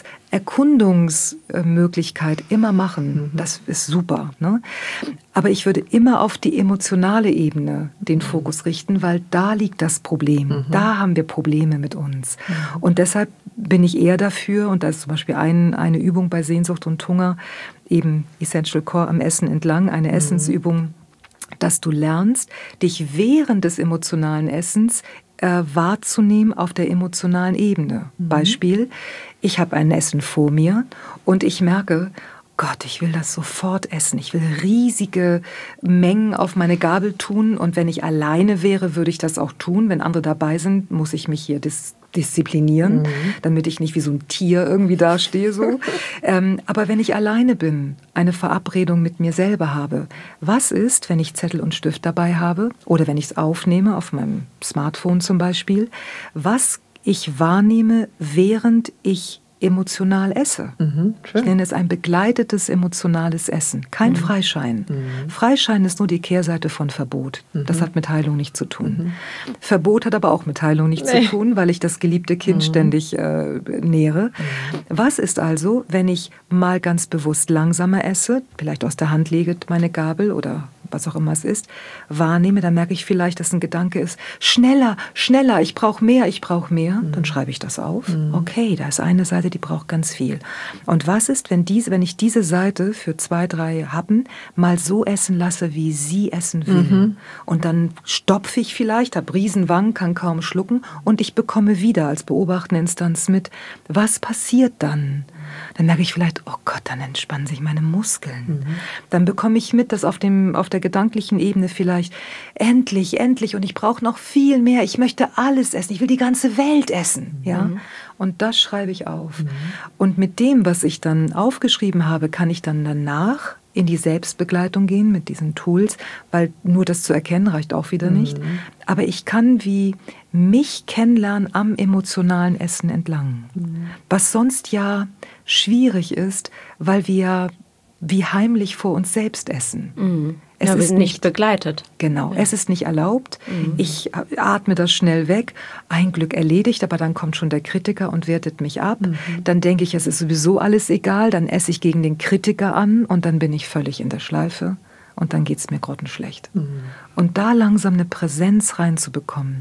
Erkundungsmöglichkeit immer machen. Das ist super. Ne? Aber ich würde immer auf die emotionale Ebene den Fokus richten, weil da liegt das Problem. Da haben wir Probleme mit uns. Und deshalb bin ich eher dafür, und da ist zum Beispiel eine Übung bei Sehnsucht und Hunger, eben Essential Core am Essen entlang, eine Essensübung, dass du lernst, dich während des emotionalen Essens wahrzunehmen auf der emotionalen Ebene. Beispiel, ich habe ein Essen vor mir und ich merke, Gott, ich will das sofort essen. Ich will riesige Mengen auf meine Gabel tun. Und wenn ich alleine wäre, würde ich das auch tun. Wenn andere dabei sind, muss ich mich hier disziplinieren, damit ich nicht wie so ein Tier irgendwie dastehe. So. Aber wenn ich alleine bin, eine Verabredung mit mir selber habe, was ist, wenn ich Zettel und Stift dabei habe oder wenn ich es aufnehme, auf meinem Smartphone zum Beispiel, was ich wahrnehme, während ich emotional esse. Ich nenne es ein begleitetes emotionales Essen. Kein Freischein. Freischein ist nur die Kehrseite von Verbot. Das hat mit Heilung nichts zu tun. Verbot hat aber auch mit Heilung nichts zu tun, weil ich das geliebte Kind ständig nähere. Was ist also, wenn ich mal ganz bewusst langsamer esse, vielleicht aus der Hand lege meine Gabel oder was auch immer es ist, wahrnehme, dann merke ich vielleicht, dass ein Gedanke ist, schneller, schneller, ich brauche mehr. Dann schreibe ich das auf. Okay, da ist eine Seite, die braucht ganz viel. Und was ist, wenn ich diese Seite für 2, 3 Happen mal so essen lasse, wie sie essen will? Und dann stopfe ich vielleicht, habe Riesenwangen, kann kaum schlucken und ich bekomme wieder als beobachtende Instanz mit, was passiert dann? Dann merke ich vielleicht, oh Gott, dann entspannen sich meine Muskeln. Dann bekomme ich mit, dass auf der gedanklichen Ebene vielleicht endlich und ich brauche noch viel mehr. Ich möchte alles essen. Ich will die ganze Welt essen. Ja? Und das schreibe ich auf. Und mit dem, was ich dann aufgeschrieben habe, kann ich dann danach in die Selbstbegleitung gehen mit diesen Tools, weil nur das zu erkennen reicht auch wieder nicht. Aber ich kann wie mich kennenlernen am emotionalen Essen entlang. Was sonst ja schwierig ist, weil wir wie heimlich vor uns selbst essen. Es ist nicht begleitet. Genau, es ist nicht erlaubt. Ich atme das schnell weg. Ein Glück erledigt, aber dann kommt schon der Kritiker und wertet mich ab. Dann denke ich, es ist sowieso alles egal. Dann esse ich gegen den Kritiker an und dann bin ich völlig in der Schleife. Und dann geht es mir grottenschlecht. Und da langsam eine Präsenz reinzubekommen,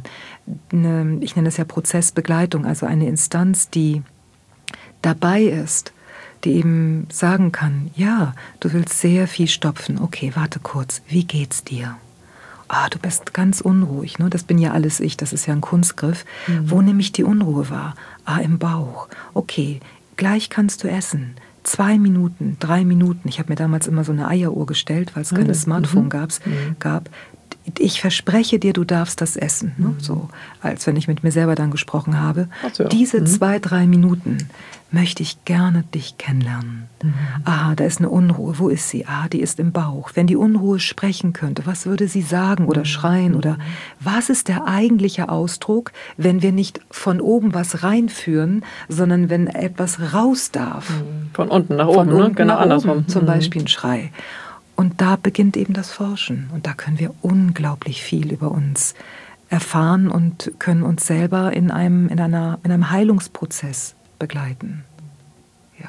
ich nenne es ja Prozessbegleitung, also eine Instanz, die dabei ist, die eben sagen kann, ja, du willst sehr viel stopfen. Okay, warte kurz, wie geht's dir? Du bist ganz unruhig. Ne? Das bin ja alles ich, das ist ja ein Kunstgriff. Wo nehme ich die Unruhe wahr? Im Bauch. Okay, gleich kannst du essen. 2 Minuten, 3 Minuten. Ich habe mir damals immer so eine Eieruhr gestellt, weil es keine Smartphone gab. ich verspreche dir, du darfst das essen. Ne? So, als wenn ich mit mir selber dann gesprochen habe. So. Diese 2-3 Minuten möchte ich gerne dich kennenlernen. Aha, da ist eine Unruhe. Wo ist sie? Ah, die ist im Bauch. Wenn die Unruhe sprechen könnte, was würde sie sagen oder schreien? Oder was ist der eigentliche Ausdruck, wenn wir nicht von oben was reinführen, sondern wenn etwas raus darf? Von unten nach oben, ne? Genau andersrum. Zum Beispiel ein Schrei. Und da beginnt eben das Forschen. Und da können wir unglaublich viel über uns erfahren und können uns selber in einem Heilungsprozess begleiten. Ja.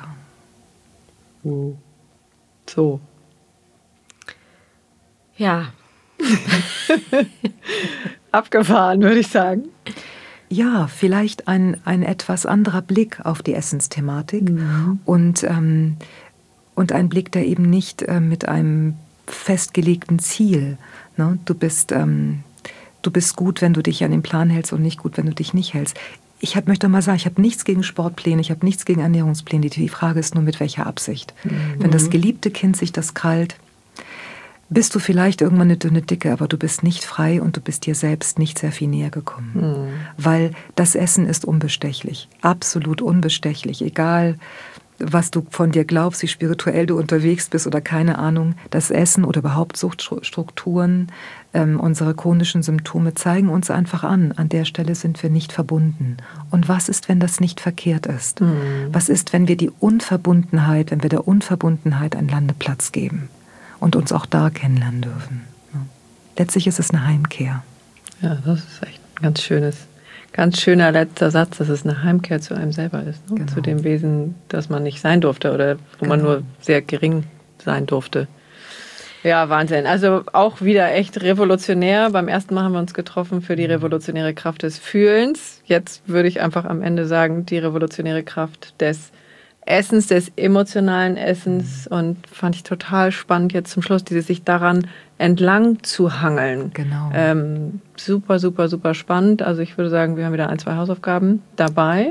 So. Ja. Abgefahren, würde ich sagen. Ja, vielleicht ein etwas anderer Blick auf die Essensthematik und ein Blick, der eben nicht mit einem festgelegten Ziel, ne? Du bist gut, wenn du dich an den Plan hältst und nicht gut, wenn du dich nicht hältst. Ich möchte mal sagen, ich habe nichts gegen Sportpläne, ich habe nichts gegen Ernährungspläne. Die Frage ist nur, mit welcher Absicht. Wenn das geliebte Kind sich das krallt, bist du vielleicht irgendwann eine dünne Dicke, aber du bist nicht frei und du bist dir selbst nicht sehr viel näher gekommen. Weil das Essen ist unbestechlich, absolut unbestechlich, egal was du von dir glaubst, wie spirituell du unterwegs bist oder keine Ahnung. Das Essen oder überhaupt Suchtstrukturen, unsere chronischen Symptome zeigen uns einfach an der Stelle sind wir nicht verbunden. Und was ist, wenn das nicht verkehrt ist? Was ist, wenn wir der Unverbundenheit einen Landeplatz geben und uns auch da kennenlernen dürfen? Letztlich ist es eine Heimkehr. Ja, das ist echt ein ganz schöner letzter Satz, dass es eine Heimkehr zu einem selber ist. Ne? Genau. Zu dem Wesen, das man nicht sein durfte oder wo man nur sehr gering sein durfte. Ja, Wahnsinn. Also auch wieder echt revolutionär. Beim ersten Mal haben wir uns getroffen für die revolutionäre Kraft des Fühlens. Jetzt würde ich einfach am Ende sagen, die revolutionäre Kraft des Essens, des emotionalen Essens. Und fand ich total spannend jetzt zum Schluss, sich daran entlang zu hangeln. Genau. Super, super, super spannend. Also ich würde sagen, wir haben wieder 1-2 Hausaufgaben dabei.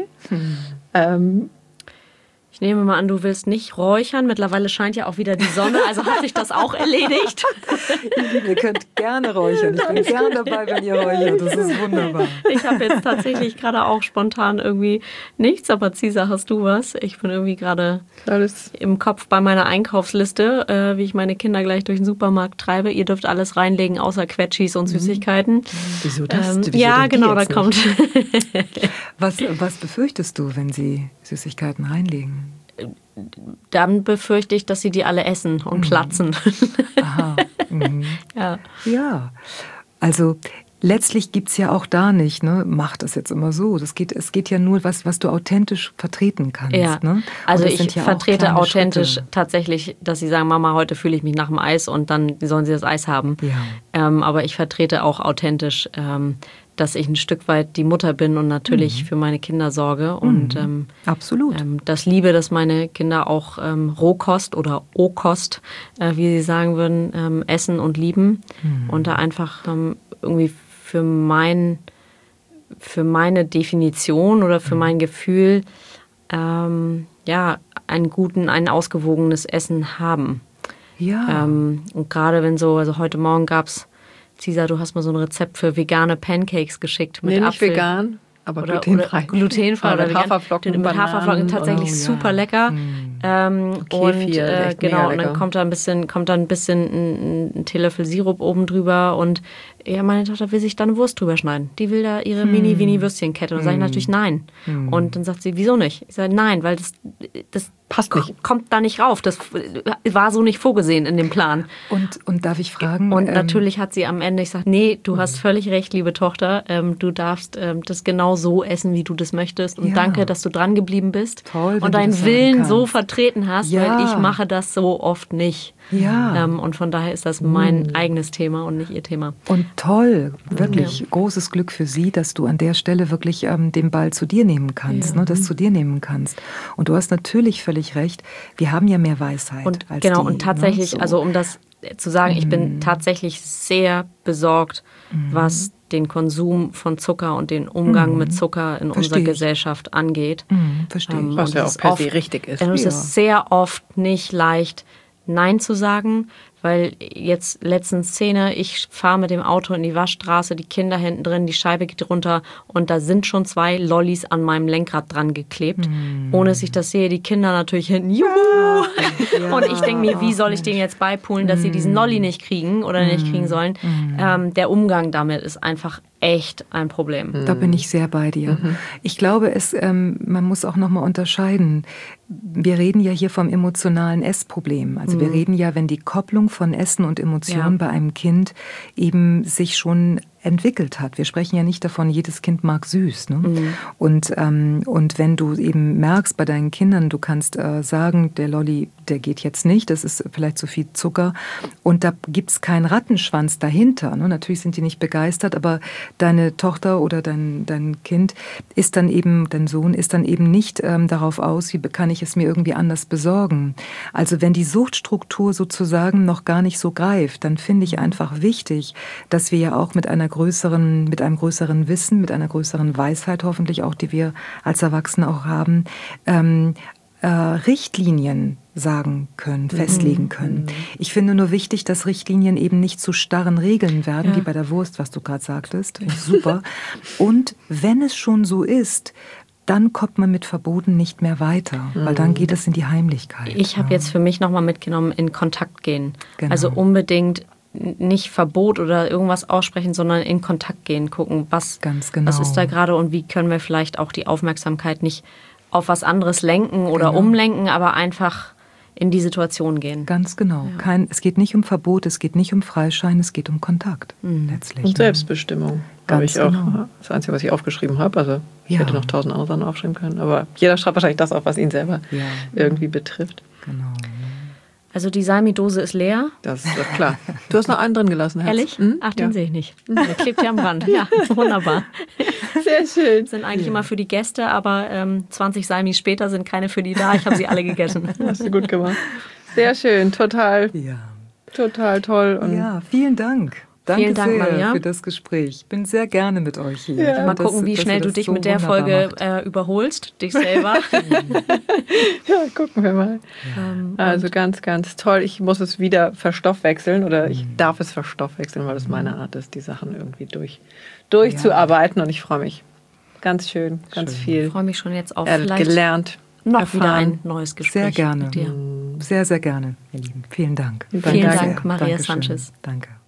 Ich nehme mal an, du willst nicht räuchern. Mittlerweile scheint ja auch wieder die Sonne, also hat sich das auch erledigt. Ihr könnt gerne räuchern. Ich bin gerne dabei, wenn ihr räuchert. Das ist wunderbar. Ich habe jetzt tatsächlich gerade auch spontan irgendwie nichts, aber Cisa, hast du was? Ich bin irgendwie gerade im Kopf bei meiner Einkaufsliste, wie ich meine Kinder gleich durch den Supermarkt treibe. Ihr dürft alles reinlegen, außer Quetschis und Süßigkeiten. Wieso das? Ja, genau, da kommt. Was befürchtest du, wenn sie Süßigkeiten reinlegen? Dann befürchte ich, dass sie die alle essen und platzen. Aha. Ja. Also letztlich gibt es ja auch da nicht, ne, mach das jetzt immer so. Es geht ja nur was du authentisch vertreten kannst. Ja. Ne? Also ich vertrete authentisch tatsächlich, dass sie sagen, Mama, heute fühle ich mich nach dem Eis und dann sollen sie das Eis haben. Ja. Aber ich vertrete auch authentisch, dass ich ein Stück weit die Mutter bin und natürlich für meine Kinder sorge. Und absolut. Das liebe, dass meine Kinder auch Rohkost oder O-Kost, wie sie sagen würden, essen und lieben. Und da einfach irgendwie für meine Definition oder für mein Gefühl ein ausgewogenes Essen haben. Ja. Und gerade wenn also heute Morgen gab es, Cisa, du hast mal so ein Rezept für vegane Pancakes geschickt mit Apfel. Nicht vegan, aber glutenfrei. Glutenfrei oder mit Haferflocken. Mit Haferflocken tatsächlich super lecker. Kefir, genau, und lecker. dann kommt da ein bisschen ein Teelöffel Sirup oben drüber und ja, meine Tochter will sich da eine Wurst drüber schneiden. Die will da ihre Mini-Würstchenkette. Und dann sage ich natürlich nein. Und dann sagt sie, wieso nicht? Ich sage, nein, weil das passt nicht. Kommt da nicht rauf. Das war so nicht vorgesehen in dem Plan. Und darf ich fragen? Und natürlich hat sie am Ende, ich sage, nee, du hast völlig recht, liebe Tochter. Du darfst das genau so essen, wie du das möchtest. Und danke, dass du dran geblieben bist. Toll, und deinen Willen so vertreten hast, weil ich mache das so oft nicht. Ja. Und von daher ist das mein eigenes Thema und nicht ihr Thema. Und toll, wirklich großes Glück für Sie, dass du an der Stelle wirklich den Ball zu dir nehmen kannst, das zu dir nehmen kannst. Und du hast natürlich völlig recht, wir haben ja mehr Weisheit und als genau, die. Und tatsächlich, so. also um das zu sagen, ich bin tatsächlich sehr besorgt, was den Konsum von Zucker und den Umgang mit Zucker in unserer Gesellschaft angeht. Verstehe ich. Was ja auch per se richtig ist. Es ist sehr oft nicht leicht, Nein zu sagen, weil jetzt letztens Szene, ich fahre mit dem Auto in die Waschstraße, die Kinder hinten drin, die Scheibe geht runter und da sind schon 2 Lollis an meinem Lenkrad dran geklebt. Ohne dass ich das sehe, die Kinder natürlich hinten, juhu! Ja. Und ich denke mir, wie soll ich denen jetzt beipulen, dass sie diesen Lolli nicht kriegen oder nicht kriegen sollen? Der Umgang damit ist einfach echt ein Problem. Da bin ich sehr bei dir. Ich glaube, man muss auch nochmal unterscheiden. Wir reden ja hier vom emotionalen Essproblem. Also wir reden ja, wenn die Kopplung von Essen und Emotionen bei einem Kind eben sich schon entwickelt hat. Wir sprechen ja nicht davon, jedes Kind mag süß. Ne? Und wenn du eben merkst bei deinen Kindern, du kannst sagen, der Lolli, der geht jetzt nicht, das ist vielleicht zu viel Zucker. Und da gibt es keinen Rattenschwanz dahinter. Ne? Natürlich sind die nicht begeistert, aber deine Tochter oder dein Kind ist dann eben, dein Sohn ist dann eben nicht darauf aus, wie kann ich es mir irgendwie anders besorgen. Also wenn die Suchtstruktur sozusagen noch gar nicht so greift, dann finde ich einfach wichtig, dass wir ja auch mit einem größeren Wissen, mit einer größeren Weisheit hoffentlich auch, die wir als Erwachsene auch haben, Richtlinien sagen können, festlegen können. Ich finde nur wichtig, dass Richtlinien eben nicht zu starren Regeln werden, wie bei der Wurst, was du gerade sagtest. Finde ich super. Und wenn es schon so ist, dann kommt man mit Verboten nicht mehr weiter, weil dann geht es in die Heimlichkeit. Ich habe jetzt für mich nochmal mitgenommen, in Kontakt gehen. Genau. Also unbedingt nicht Verbot oder irgendwas aussprechen, sondern in Kontakt gehen, gucken, was ist da gerade und wie können wir vielleicht auch die Aufmerksamkeit nicht auf was anderes lenken oder umlenken, aber einfach in die Situation gehen. Ganz genau. Ja. Es geht nicht um Verbot, es geht nicht um Freischein, es geht um Kontakt letztlich. Und Selbstbestimmung. Habe ich auch. Das Einzige, was ich aufgeschrieben habe. Also ich hätte noch 1000 andere Sachen aufschreiben können. Aber jeder schreibt wahrscheinlich das auf, was ihn selber irgendwie betrifft. Genau. Also die Salmi-Dose ist leer. Das ist doch klar. Du hast noch einen drin gelassen, Herz. Ehrlich? Ach, den sehe ich nicht. Der klebt ja am Rand. Ja, wunderbar. Sehr schön. Sind eigentlich immer für die Gäste, aber 20 Salmis später sind keine für die da. Ich habe sie alle gegessen. Hast du gut gemacht. Sehr schön, total toll. Und vielen Dank. Danke Vielen Dank, sehr Maria, für das Gespräch. Ich bin sehr gerne mit euch hier. Ja. Mal gucken, wie schnell du dich so mit der Folge überholst, dich selber. Ja, gucken wir mal. Also ganz, ganz toll. Ich muss es wieder verstoffwechseln oder ich darf es verstoffwechseln, weil es meine Art ist, die Sachen irgendwie durchzuarbeiten. Und ich freue mich ganz schön, ganz viel. Ich freue mich schon jetzt auf gelernt. Noch wieder ein neues Gespräch. Sehr gerne. Mit dir. Sehr, sehr gerne, ihr Lieben. Vielen Dank. Vielen Dank, Maria Sanchez. Danke.